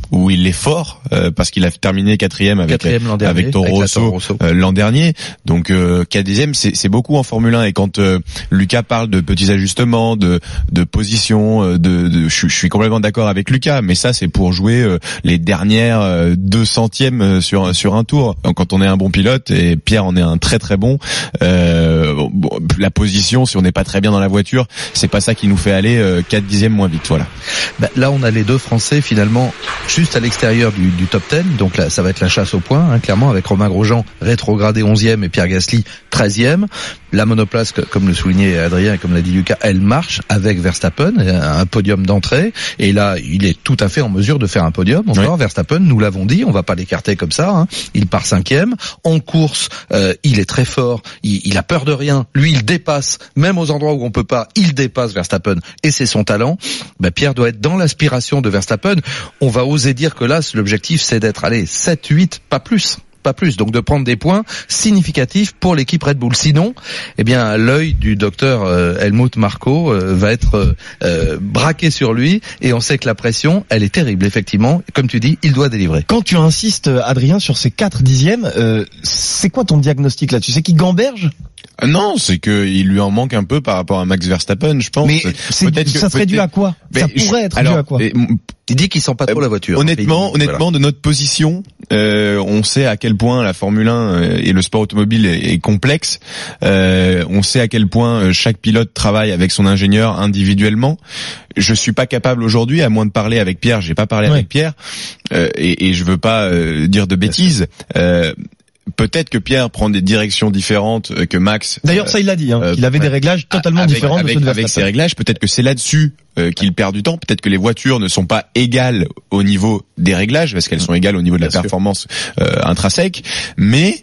D: où il est fort euh, parce qu'il a terminé quatrième avec
C: quatrième l'an dernier,
D: avec Toro
C: avec
D: Rosso,
C: Toro Rosso.
D: Euh, l'an dernier. Donc euh, quatre dixième, c'est c'est beaucoup en Formule un. Et quand euh, Lucas parle de petits ajustements, de de position, euh, de, de je, je suis complètement d'accord avec Lucas. Mais ça, c'est pour jouer euh, les dernières euh, deux centièmes sur sur un tour. Donc, quand on est un bon pilote, et Pierre en est un très très bon, euh, bon, la position, si on n'est pas très bien dans la voiture, c'est pas ça qui nous fait aller euh, quatre dixièmes moins vite. Voilà.
C: Ben, là, on a les deux Français finalement juste à l'extérieur du, du top dix. Donc là, ça va être la chasse au point, hein, clairement, avec Romain Grosjean rétrogradé onzième et Pierre Gasly treizième. La monoplace, comme le soulignait Adrien et comme l'a dit Lucas, elle marche avec Verstappen, un podium d'entrée. Et là, il est tout à fait en mesure de faire un podium. Encore, oui. Verstappen, nous l'avons dit, on va pas l'écarter comme ça. Hein. Il part cinquième. En course, euh, il est très fort. Il, il a peur de rien. Lui, il dépasse, même aux endroits où on peut pas, il dépasse Verstappen. Et c'est son talent. Ben, Pierre doit être dans l'aspiration de Verstappen. On va oser dire que là, l'objectif, c'est d'être, allez, sept, huit, pas plus. Pas plus, donc de prendre des points significatifs pour l'équipe Red Bull. Sinon, eh bien, l'œil du docteur euh, Helmut Marko euh, va être euh, euh, braqué sur lui, et on sait que la pression, elle est terrible, effectivement. Comme tu dis, il doit délivrer.
B: Quand tu insistes, Adrien, sur ces quatre dixièmes, euh, c'est quoi ton diagnostic là? Tu sais qu'il gamberge?
D: Non, c'est que il lui en manque un peu par rapport à Max Verstappen, je pense.
B: Mais c'est, peut-être ça serait dû à quoi?
D: Mais
B: ça pourrait être alors, dû à quoi?
D: Et,
C: il dit qu'il sent pas trop la voiture.
D: Honnêtement,
C: dit,
D: honnêtement,
C: voilà.
D: de notre position, euh, on sait à quel point la Formule un et le sport automobile est, est complexe. Euh, on sait à quel point chaque pilote travaille avec son ingénieur individuellement. Je suis pas capable aujourd'hui, à moins de parler avec Pierre. J'ai pas parlé ouais. avec Pierre, euh, et, et je veux pas euh, dire de bêtises. Euh, Peut-être que Pierre prend des directions différentes que Max.
B: D'ailleurs, ça il l'a dit, hein, euh, qu'il avait ouais. des réglages totalement
D: avec,
B: différents
D: avec,
B: de ceux de
D: avec ses réglages. Peut-être que c'est là-dessus euh, qu'il perd du temps. Peut-être que les voitures ne sont pas égales au niveau des réglages, parce qu'elles sont égales au niveau de la Bien performance euh, intrinsèque. Mais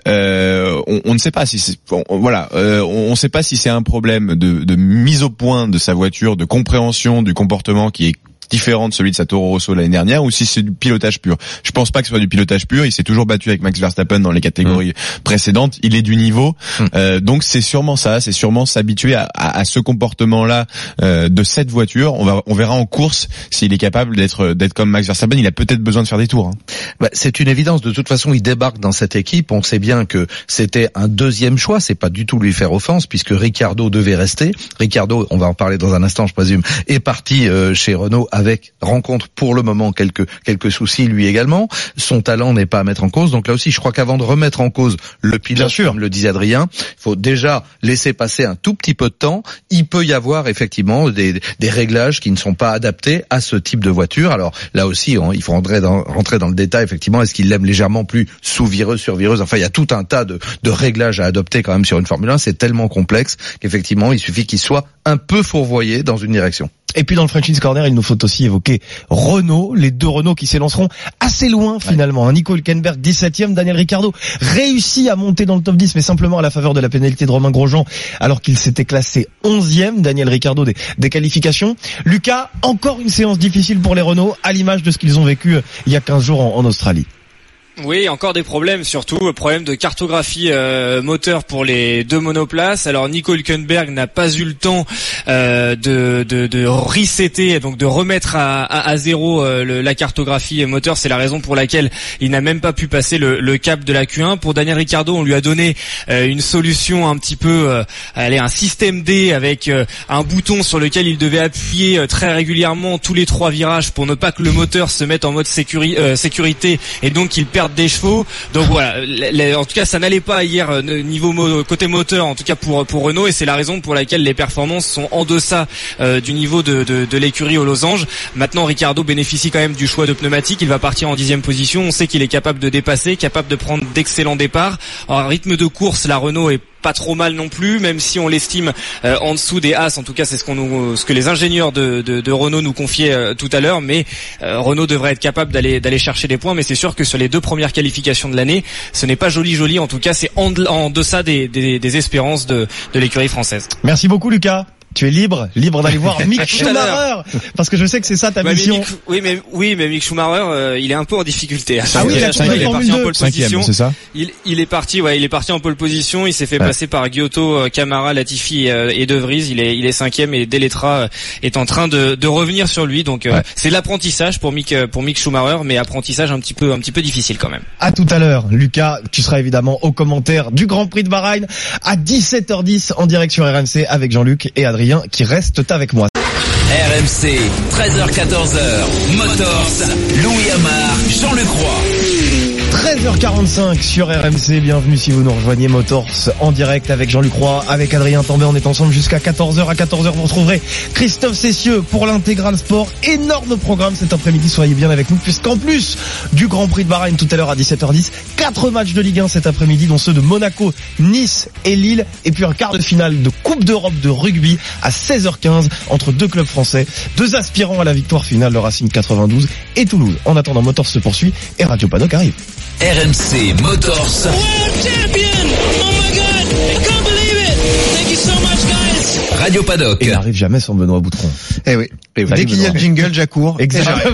D: euh, on, on ne sait pas si c'est on, voilà, euh, on ne sait pas si c'est un problème de, de mise au point de sa voiture, de compréhension du comportement qui est différent de celui de sa Toro Rosso l'année dernière, ou si c'est du pilotage pur. Je pense pas que ce soit du pilotage pur. Il s'est toujours battu avec Max Verstappen dans les catégories mmh. précédentes. Il est du niveau. Mmh. Euh, donc c'est sûrement ça. C'est sûrement s'habituer à, à, à ce comportement-là euh, de cette voiture. On va, on verra en course s'il est capable d'être, d'être comme Max Verstappen. Il a peut-être besoin de faire des tours. Hein.
C: Bah, c'est une évidence. De toute façon, il débarque dans cette équipe. On sait bien que c'était un deuxième choix. C'est pas du tout lui faire offense, puisque Ricciardo devait rester. Ricciardo, on va en parler dans un instant, je présume, est parti euh, chez Renault avec rencontre pour le moment quelques quelques soucis lui également. Son talent n'est pas à mettre en cause. Donc là aussi, je crois qu'avant de remettre en cause le pilote, comme le disait Adrien, il faut déjà laisser passer un tout petit peu de temps. Il peut y avoir effectivement des, des réglages qui ne sont pas adaptés à ce type de voiture. Alors là aussi, on, il faut rentrer dans, rentrer dans le détail. Effectivement, est-ce qu'il l'aime légèrement plus sous-vireuse, sur-vireuse? Enfin, il y a tout un tas de, de réglages à adopter quand même sur une Formule un. C'est tellement complexe qu'effectivement, il suffit qu'il soit un peu fourvoyé dans une direction.
B: Et puis dans le Frenchies Corner, il nous faut aussi évoquer Renault, les deux Renault qui s'élanceront assez loin finalement. Ouais. Nico Hülkenberg dix-septième, Daniel Ricciardo réussit à monter dans le top dix, mais simplement à la faveur de la pénalité de Romain Grosjean, alors qu'il s'était classé onzième. Daniel Ricciardo des, des qualifications. Lucas, encore une séance difficile pour les Renault, à l'image de ce qu'ils ont vécu il y a quinze jours en, en Australie.
E: Oui, encore des problèmes, surtout problème de cartographie euh, moteur pour les deux monoplaces. Alors Nico Hülkenberg n'a pas eu le temps euh, de, de, de resetter, donc de remettre à, à, à zéro euh, le, la cartographie moteur. C'est la raison pour laquelle il n'a même pas pu passer le, le cap de la Q un. Pour Daniel Ricciardo, on lui a donné euh, une solution un petit peu, euh, allez, un système D avec euh, un bouton sur lequel il devait appuyer euh, très régulièrement tous les trois virages pour ne pas que le moteur se mette en mode sécuri- euh, sécurité et donc qu'il perde des chevaux. Donc voilà, les, en tout cas ça n'allait pas hier niveau mo- côté moteur, en tout cas pour pour Renault, et c'est la raison pour laquelle les performances sont en deçà euh, du niveau de, de, de l'écurie aux losanges. Maintenant Ricciardo bénéficie quand même du choix de pneumatique, il va partir en dixième position, on sait qu'il est capable de dépasser, capable de prendre d'excellents départs. En rythme de course, la Renault est pas trop mal non plus, même si on l'estime euh, en dessous des As. En tout cas, c'est ce qu'on nous, ce que les ingénieurs de, de, de Renault nous confiaient euh, tout à l'heure. Mais euh, Renault devrait être capable d'aller d'aller chercher des points. Mais c'est sûr que sur les deux premières qualifications de l'année, ce n'est pas joli joli. En tout cas, c'est en, en deçà des, des, des espérances de, de l'écurie française.
B: Merci beaucoup, Lucas. Tu es libre, libre d'aller voir Mick Schumacher, parce que je sais que c'est ça ta
E: bah,
B: mission.
E: Mais Mick, oui, mais oui, mais Mick Schumacher, euh, il est un peu en difficulté.
B: Ah oui, il, a
E: il est parti en pole position.
D: C'est ça.
E: Il, il est parti, ouais, il est parti en pole position. Il s'est fait
B: ouais.
E: passer par Giotto, Camara, Latifi euh, et De Vries. Il est, il est cinquième et Deletra est en train de, de revenir sur lui. Donc euh, ouais. c'est l'apprentissage pour Mick, pour Mick Schumacher, mais apprentissage un petit peu, un petit peu difficile quand même.
B: À tout à l'heure, Lucas. Tu seras évidemment aux commentaires du Grand Prix de Bahreïn à dix-sept heures dix en direct sur R M C avec Jean-Luc et Adrien qui restent avec moi.
A: R M C, treize heures quatorze heures, Motors, Louis Amar, Jean-Luc Roy.
B: treize heures quarante-cinq sur R M C, bienvenue si vous nous rejoignez, Motors en direct avec Jean-Luc Roy, avec Adrien Tambay, on est ensemble jusqu'à quatorze heures. À quatorze heures vous retrouverez Christophe Cessieux pour l'intégral sport. Énorme programme cet après-midi, soyez bien avec nous puisqu'en plus du Grand Prix de Bahreïn tout à l'heure à dix-sept heures dix, quatre matchs de Ligue un cet après-midi dont ceux de Monaco, Nice et Lille, et puis un quart de finale de Coupe d'Europe de rugby à seize heures quinze entre deux clubs français, deux aspirants à la victoire finale, le Racing quatre-vingt-douze et Toulouse. En attendant, Motors se poursuit et Radio Paddock arrive.
A: R M C Motors.
K: World champion! Oh my God! I can't believe it! Thank you so much, guys!
A: Radio Paddock.
B: Et il n'arrive jamais sans Benoît Boutron.
L: Eh oui.
B: Et
L: Dès qu'il y a le jingle, j'accours.
B: Exactement.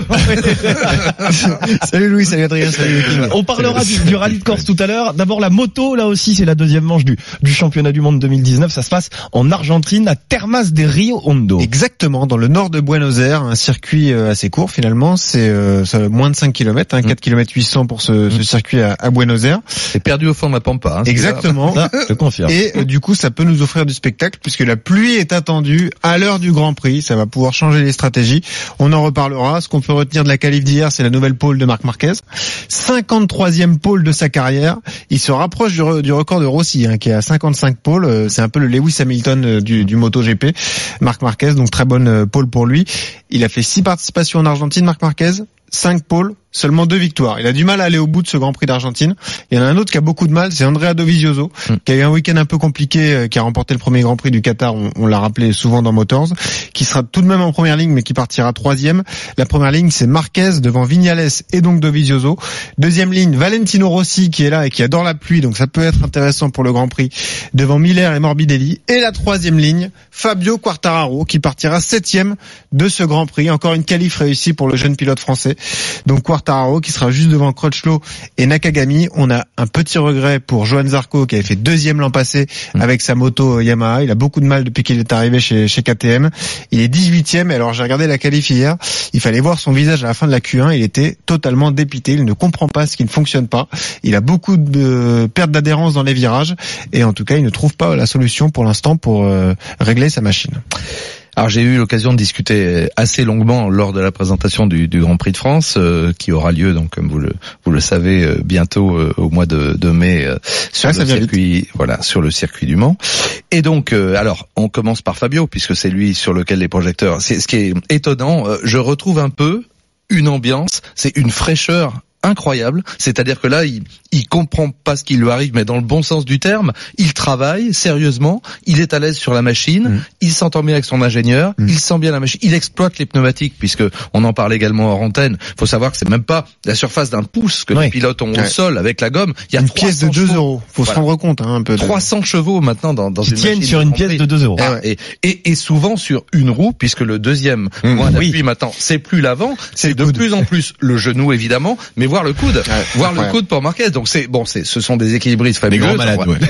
L: Salut Louis, salut Adrien, salut Lucie.
B: On parlera du, du rallye de Corse tout à l'heure. D'abord la moto, là aussi c'est la deuxième manche du, du championnat du monde deux mille dix-neuf. Ça se passe en Argentine, à Termas de Rio Hondo.
L: Exactement, dans le nord de Buenos Aires, un circuit assez court finalement. C'est euh, moins de cinq kilomètres, hein, quatre kilomètres huit cents pour ce, ce circuit à, à Buenos Aires.
C: C'est perdu au fond de la pampa. Hein,
L: Exactement.
B: Ça, je confirme.
L: Et euh, du coup, ça peut nous offrir du spectacle puisque la pluie est attendue à l'heure du Grand Prix. Ça va pouvoir changer les stratégies. On en reparlera. Ce qu'on peut retenir de la qualif d'hier, c'est la nouvelle pole de Marc Marquez. cinquante-troisième pole de sa carrière. Il se rapproche du, re, du record de Rossi, hein, qui est à cinquante-cinq poles. C'est un peu le Lewis Hamilton du, du MotoGP. Marc Marquez, donc très bonne pole pour lui. Il a fait six participations en Argentine, Marc Marquez. cinq pôles, seulement deux victoires. Il a du mal à aller au bout de ce Grand Prix d'Argentine. Il y en a un autre qui a beaucoup de mal, c'est Andrea Dovizioso, mm. qui a eu un week-end un peu compliqué, qui a remporté le premier Grand Prix du Qatar, on, on l'a rappelé souvent dans Motors, qui sera tout de même en première ligne, mais qui partira troisième. La première ligne, c'est Marquez devant Viñales et donc Dovizioso. Deuxième ligne, Valentino Rossi, qui est là et qui adore la pluie, donc ça peut être intéressant pour le Grand Prix, devant Miller et Morbidelli. Et la troisième ligne, Fabio Quartararo, qui partira septième de ce Grand Prix. Encore une qualif réussie pour le jeune pilote français. Donc Quartararo qui sera juste devant Crutchlow et Nakagami. On a un petit regret pour Johan Zarco qui avait fait deuxième l'an passé mmh. avec sa moto Yamaha. Il a beaucoup de mal depuis qu'il est arrivé chez, chez K T M. Il est dix-huitième. Alors j'ai regardé la qualif hier. Il fallait voir son visage à la fin de la Q un. Il était totalement dépité. Il ne comprend pas ce qui ne fonctionne pas. Il a beaucoup de perte d'adhérence dans les virages. Et en tout cas, il ne trouve pas la solution pour l'instant pour euh, régler sa machine.
C: Alors j'ai eu l'occasion de discuter assez longuement lors de la présentation du, du Grand Prix de France, euh, qui aura lieu donc comme vous le vous le savez euh, bientôt euh, au mois de, de mai euh, sur
L: ça,
C: le circuit, voilà, sur le circuit du Mans. Et donc euh, alors on commence par Fabio puisque c'est lui sur lequel les projecteurs. C'est ce qui est étonnant. Euh, je retrouve un peu une ambiance, c'est une fraîcheur incroyable, c'est-à-dire que là il, il comprend pas ce qui lui arrive, mais dans le bon sens du terme, il travaille sérieusement, il est à l'aise sur la machine, mmh. il s'entend bien avec son ingénieur, mmh. il sent bien la machine, il exploite les pneumatiques puisque on en parle également hors antenne. Faut savoir que c'est même pas la surface d'un pouce que oui. les pilotes ont ouais. au sol avec la gomme. Il y a
L: une pièce de deux euros. Faut voilà. se rendre compte hein, un peu. De...
C: trois cents chevaux maintenant dans, dans
B: qui
C: une
B: tiennent
C: machine
B: sur une pièce de deux euros.
C: Ah, et, et, et souvent sur une roue puisque le deuxième mmh. point d'appui oui. maintenant c'est plus l'avant, c'est, c'est de plus en plus le genou évidemment, mais voir le coude. Ouais. Voir le coude pour Marquez, donc c'est bon, c'est ce sont des équilibristes fabuleux.
D: Des grands malades, ouais.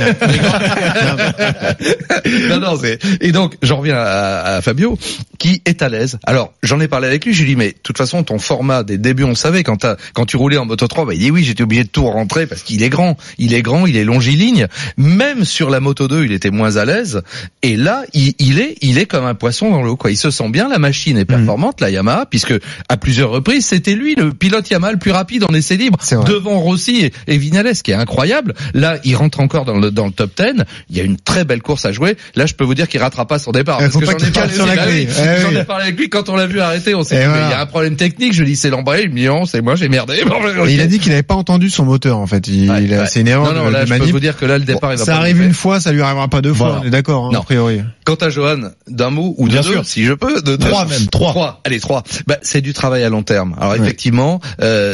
C: non, non, c'est et donc j'en reviens à, à Fabio qui est à l'aise. Alors j'en ai parlé avec lui, je lui dis mais de toute façon ton format des débuts on le savait quand t'as quand tu roulais en Moto trois, bah il dit oui j'étais obligé de tout rentrer parce qu'il est grand, il est grand, il est longiligne. Même sur la Moto deux il était moins à l'aise et là il, il est il est comme un poisson dans l'eau quoi. Il se sent bien, la machine est performante, mmh. la Yamaha, puisque à plusieurs reprises c'était lui le pilote Yamaha le plus rapide en essai libre. Devant Rossi et, et Viñales, qui est incroyable. Là, il rentre encore dans le dans le top dix. Il y a une très belle course à jouer. Là, je peux vous dire qu'il ratera pas son départ. Parce que j'en ai parlé, sur la grille. Eh j'en oui. ai parlé avec lui quand on l'a vu arrêter. On s'est dit, voilà. il y a un problème technique. Je lui dis, c'est l'embrayé. Il me dit, non, c'est moi, j'ai merdé.
L: Et il a dit qu'il n'avait pas entendu son moteur, en fait. Il,
C: ouais,
L: il a,
C: ouais.
L: c'est une erreur
C: non, non,
L: de,
C: là,
L: de
C: je
L: manip.
C: peux vous dire que là, le départ, bon, il va
L: ça
C: pas
L: arrive une fois, ça lui arrivera pas deux fois. Voilà. On est d'accord, hein,
C: non.
L: a priori.
C: Quant à Johan, d'un mot ou de
B: Bien
C: deux,
B: sûr.
C: si je peux, de
B: trois même, trois.
C: Trois. Allez, trois. Bah, c'est du travail à long terme. Alors, effectivement, euh, c'est un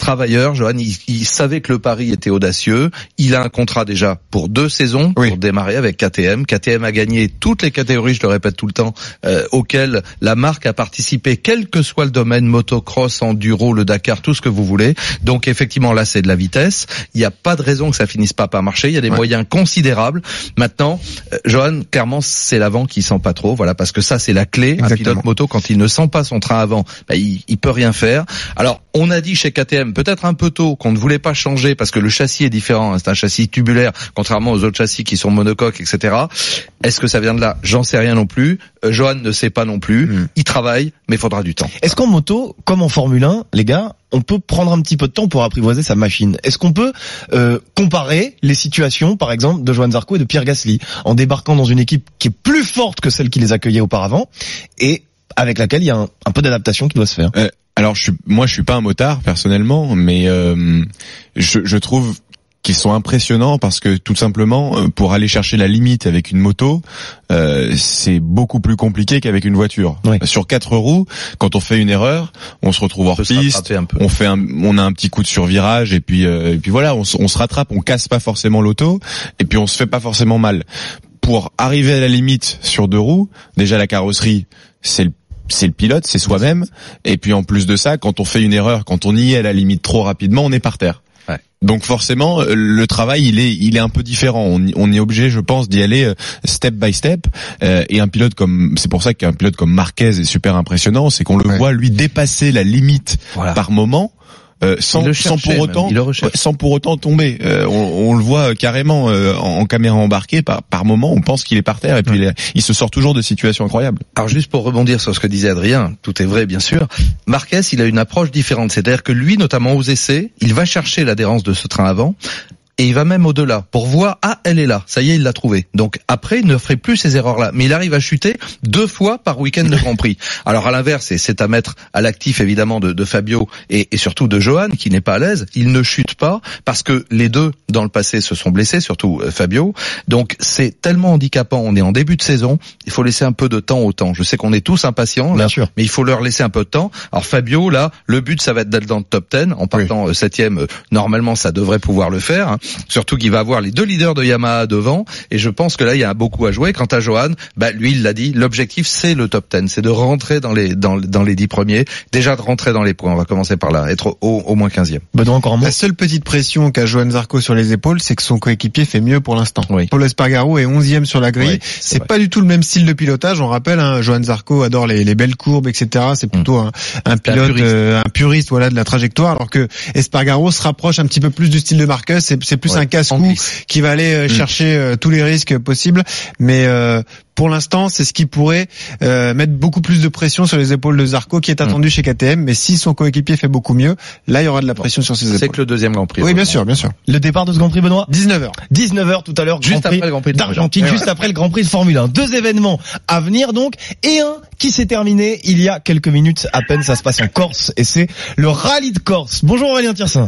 C: travailleur, Johan. Il, il savait que le pari était audacieux. Il a un contrat déjà pour deux saisons oui. pour démarrer avec K T M. K T M a gagné toutes les catégories, je le répète tout le temps, euh, auxquelles la marque a participé, quel que soit le domaine, motocross, enduro, le Dakar, tout ce que vous voulez. Donc effectivement, là, c'est de la vitesse. Il n'y a pas de raison que ça finisse pas par marcher. Il y a des ouais. moyens considérables. Maintenant, euh, Johan, clairement, c'est l'avant qui sent pas trop. Voilà, parce que ça, c'est la clé. Exactement. Un pilote moto, quand il ne sent pas son train avant, bah, il, il peut rien faire. Alors, on a dit chez K T M, peut-être un peu tôt, qu'on ne voulait pas changer parce que le châssis est différent. Hein, c'est un châssis tubulaire, contrairement aux autres châssis qui sont monocoques, et cetera. Est-ce que ça vient de là? J'en sais rien non plus. Euh, Johan ne sait pas non plus. Mmh. Il travaille, mais il faudra du temps.
B: Est-ce qu'en moto, comme en Formule un, les gars, on peut prendre un petit peu de temps pour apprivoiser sa machine? Est-ce qu'on peut euh, comparer les situations, par exemple, de Johan Zarco et de Pierre Gasly, en débarquant dans une équipe qui est plus forte que celle qui les accueillait auparavant et avec laquelle il y a un, un peu d'adaptation qui doit se faire?
D: euh, Alors, je suis, moi, je suis pas un motard personnellement, mais euh, je, je trouve qu'ils sont impressionnants parce que tout simplement, pour aller chercher la limite avec une moto, euh, c'est beaucoup plus compliqué qu'avec une voiture. Oui. Sur quatre roues, quand on fait une erreur, on se retrouve hors piste, on fait un, on a un petit coup de survirage et puis euh, et puis voilà, on, on se rattrape, on casse pas forcément l'auto et puis on se fait pas forcément mal. Pour arriver à la limite sur deux roues, déjà la carrosserie, c'est le c'est le pilote, c'est soi-même, et puis en plus de ça, quand on fait une erreur, quand on y est à la limite trop rapidement, on est par terre. Ouais. Donc forcément, le travail, il est, il est un peu différent. On, on est obligé, je pense, d'y aller step by step. Euh, et un pilote comme, c'est pour ça qu'un pilote comme Marquez est super impressionnant, c'est qu'on le ouais. voit lui dépasser la limite voilà. par moment. Euh, sans, sans pour autant, sans pour autant tomber. Euh, on, on le voit carrément euh, en, en caméra embarquée. Par, par moment, on pense qu'il est par terre et puis ouais. il, est, il se sort toujours de situations incroyables.
C: Alors juste pour rebondir sur ce que disait Adrien, tout est vrai bien sûr. Marquez, il a une approche différente. C'est-à-dire que lui, notamment aux essais, il va chercher l'adhérence de ce train avant. Et il va même au-delà pour voir, ah, elle est là, ça y est, il l'a trouvée. Donc après, il ne ferait plus ces erreurs-là. Mais il arrive à chuter deux fois par week-end de Grand Prix. Alors à l'inverse, et c'est à mettre à l'actif évidemment de, de Fabio et, et surtout de Johan, qui n'est pas à l'aise. Il ne chute pas parce que les deux, dans le passé, se sont blessés, surtout euh, Fabio. Donc c'est tellement handicapant. On est en début de saison, il faut laisser un peu de temps au temps. Je sais qu'on est tous impatients, là, bien sûr, mais il faut leur laisser un peu de temps. Alors Fabio, là, le but, ça va être d'être dans le top dix. En partant oui. septième, euh, normalement, ça devrait pouvoir le faire. Hein. Surtout qu'il va avoir les deux leaders de Yamaha devant, et je pense que là il y a beaucoup à jouer. Quant à Johan, bah lui il l'a dit, l'objectif c'est le top dix, c'est de rentrer dans les dans dans les dix premiers, déjà de rentrer dans les points. On va commencer par là, être au, au moins quinzième.
L: Benoît, encore un mot. La seule petite pression qu'a Johan Zarco sur les épaules, c'est que son coéquipier fait mieux pour l'instant. Oui. Paul Espargaro est onzième sur la grille. Oui, c'est c'est pas du tout le même style de pilotage. On rappelle, hein, Johan Zarco adore les, les belles courbes, et cetera. C'est plutôt mmh. un, un pilote, un puriste. Euh, un puriste, voilà, de la trajectoire, alors que Espargaro se rapproche un petit peu plus du style de Marquez. C'est, c'est plus ouais. un casse-cou qui va aller euh, mmh. chercher euh, tous les risques possibles, mais euh, pour l'instant, c'est ce qui pourrait euh, mettre beaucoup plus de pression sur les épaules de Zarco, qui est attendu mmh. chez K T M. Mais si son coéquipier fait beaucoup mieux, là, il y aura de la pression bon, sur ses épaules.
C: C'est que le deuxième Grand Prix.
L: Oui, bien sûr, bien sûr.
B: Le départ de ce Grand Prix, Benoît,
L: dix-neuf heures.
B: dix-neuf heures tout à l'heure,
C: juste après le Grand Prix
B: d'Argentine, juste après le Grand Prix de Formule un. Deux événements à venir donc, et un qui s'est terminé il y a quelques minutes à peine. Ça se passe en Corse, et c'est le Rallye de Corse. Bonjour Aurélien Tiersin.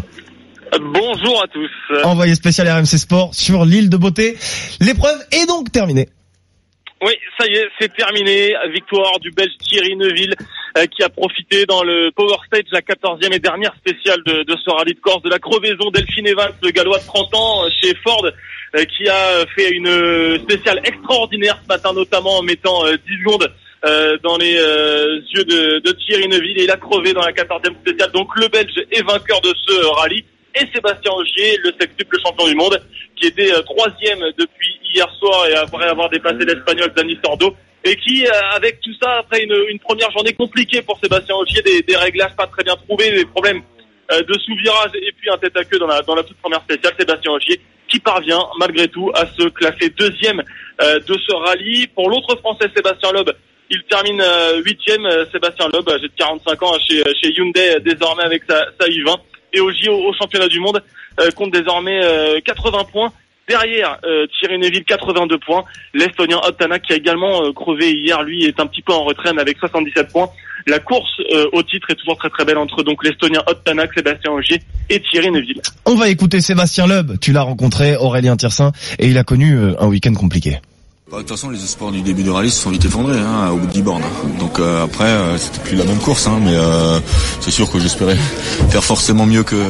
M: Bonjour à tous.
B: Envoyé spécial R M C Sport sur l'île de Beauté. L'épreuve est donc terminée.
M: Oui, ça y est, c'est terminé. Victoire du Belge Thierry Neuville euh, qui a profité dans le Power Stage, la quatorzième et dernière spéciale de, de ce rallye de Corse, de la crevaison d'Elfyn Evans, le gallois de trente ans chez Ford, euh, qui a fait une spéciale extraordinaire ce matin, notamment en mettant euh, dix secondes euh, dans les euh, yeux de, de Thierry Neuville, et il a crevé dans la quatorzième spéciale. Donc le Belge est vainqueur de ce rallye. Et Sébastien Ogier, le sextuple champion du monde, qui était euh, troisième depuis hier soir et après avoir dépassé l'Espagnol Dani Sordo, et qui, euh, avec tout ça, après une, une première journée compliquée pour Sébastien Ogier, des, des réglages pas très bien trouvés, des problèmes euh, de sous-virage et puis un tête à queue dans la, dans la toute première spéciale, Sébastien Ogier qui parvient malgré tout à se classer deuxième euh, de ce rallye. Pour l'autre Français, Sébastien Loeb, il termine huitième. Euh, Sébastien Loeb, âgé de quarante-cinq ans, chez, chez Hyundai désormais avec sa, sa i vingt. Et Ogier au, au championnat du monde euh, compte désormais euh, quatre-vingts points. Derrière euh, Thierry Neuville, quatre-vingt-deux points. L'Estonien Ott Tänak, qui a également euh, crevé hier, lui est un petit peu en retrait, mais avec soixante-dix-sept points. La course euh, au titre est toujours très très belle entre donc l'Estonien Ott Tänak, Sébastien Ogier et Thierry Neuville.
B: On va écouter Sébastien Loeb. Tu l'as rencontré, Aurélien Tiersin, et il a connu euh, un week-end compliqué.
N: De toute façon, les espoirs du début de rallye se sont vite effondrés hein, au bout de dix bornes. Donc euh, après, euh, c'était plus la même course, hein, mais euh, c'est sûr que j'espérais faire forcément mieux que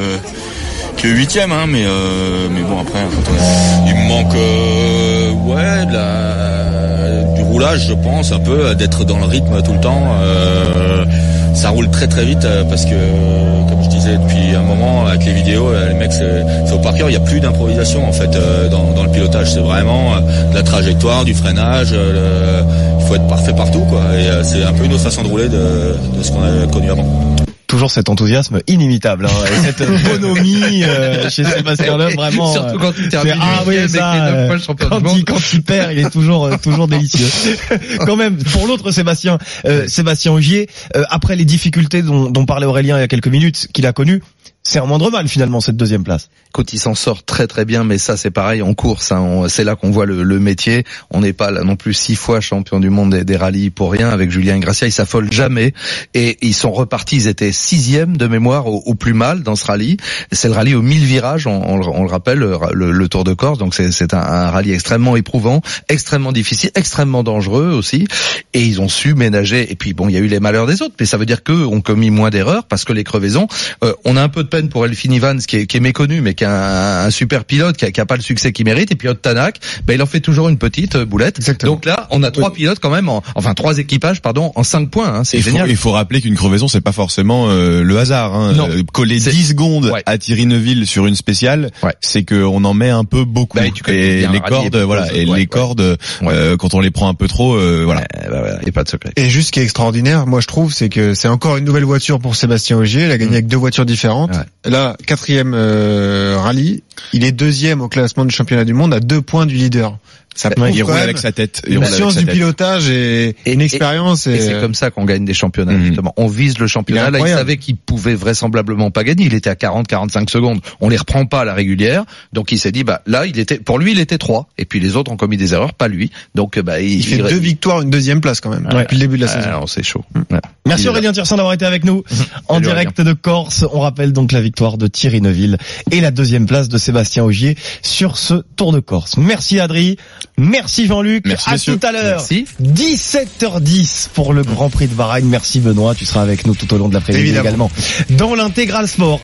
N: que huitième, hein, mais euh, mais bon après, il me manque euh, ouais de la, du roulage, je pense, un peu d'être dans le rythme tout le temps. Euh, ça roule très très vite parce que, comme je disais depuis un moment avec les vidéos, les mecs c'est, c'est au par cœur, il n'y a plus d'improvisation en fait dans, dans le pilotage, c'est vraiment de la trajectoire, du freinage, le, il faut être parfait partout quoi, et c'est un peu une autre façon de rouler de, de ce qu'on a connu avant.
B: Toujours cet enthousiasme inimitable, hein, et cette bonhomie euh, chez Sébastien Loeb, vraiment.
C: Surtout quand il termine.
B: Ah oui, ça, euh, quand, il, quand il perd, il est toujours euh, toujours délicieux. Quand même, pour l'autre Sébastien, euh, Sébastien Ogier, euh, après les difficultés dont, dont parlait Aurélien il y a quelques minutes, qu'il a connues, c'est un moindre mal finalement cette deuxième place.
C: Écoute, il s'en sort très très bien, mais ça c'est pareil en course. Hein, on, c'est là qu'on voit le, le métier. On n'est pas là non plus six fois champion du monde des, des rallyes pour rien. Avec Julien Gracia, ils s'affolent jamais et ils sont repartis. Ils étaient sixième de mémoire au, au plus mal dans ce rallye. C'est le rallye aux mille virages, on, on, on le rappelle, le, le, le Tour de Corse. Donc c'est, c'est un, un rallye extrêmement éprouvant, extrêmement difficile, extrêmement dangereux aussi. Et ils ont su ménager. Et puis bon, il y a eu les malheurs des autres, mais ça veut dire qu'eux ont commis moins d'erreurs parce que les crevaisons. Euh, on a un peu de peine pour Elfyn Evans qui est, qui est méconnu, mais qui est un, un super pilote, qui a, qui a pas le succès qu'il mérite. Et puis Ott Tanak, ben il en fait toujours une petite boulette. Exactement. Donc là, on a trois oui. pilotes quand même, en, enfin trois équipages, pardon, en cinq points. Hein, c'est
D: il
C: génial.
D: Faut, il faut rappeler qu'une crevaison, c'est pas forcément euh, le hasard. Hein.
C: Non.
D: Euh, coller
C: c'est...
D: dix secondes
C: ouais.
D: à Thierry Neuville sur une spéciale, ouais. c'est que on en met un peu beaucoup.
C: Bah, tu
D: et les cordes, voilà, et ouais, les ouais. cordes,
C: ouais.
D: euh, quand on les prend un peu trop, euh, voilà.
C: Ouais, bah, ouais, y a pas de secret.
L: Et juste ce qui est extraordinaire, moi je trouve, c'est que c'est encore une nouvelle voiture pour Sébastien Ogier. Il a gagné mmh. avec deux voitures différentes. Ouais. Là, quatrième euh, rallye, il est deuxième au classement du championnat du monde à deux points du leader. Ça
D: ouais, il roule avec sa tête.
L: Il une science du pilotage et, et une expérience.
C: Et,
L: et,
C: et c'est comme ça qu'on gagne des championnats, mmh. justement. On vise le championnat. Il Là, il savait qu'il pouvait vraisemblablement pas gagner. Il était à quarante, quarante-cinq secondes. On les reprend pas à la régulière. Donc il s'est dit, bah, là, il était, pour lui, il était trois. Et puis les autres ont commis des erreurs, pas lui. Donc, bah, il,
L: il fait
C: il,
L: deux il... victoires, une deuxième place quand même. Ouais. Depuis le début de la
C: ah,
L: saison.
C: Non, c'est chaud.
B: Ouais. Merci Aurélien Tiersin d'avoir été avec nous en
C: Salut
B: direct
C: Aurélien.
B: de Corse. On rappelle donc la victoire de Thierry Neuville et la deuxième place de Sébastien Ogier sur ce Tour de Corse. Merci Adri. Merci Jean-Luc.
D: Merci,
B: à
D: messieurs.
B: tout à l'heure.
C: Merci.
B: dix-sept heures dix pour le Grand Prix de Bahreïn. Merci Benoît. Tu seras avec nous tout au long de l'après-midi également. Dans l'intégral sport.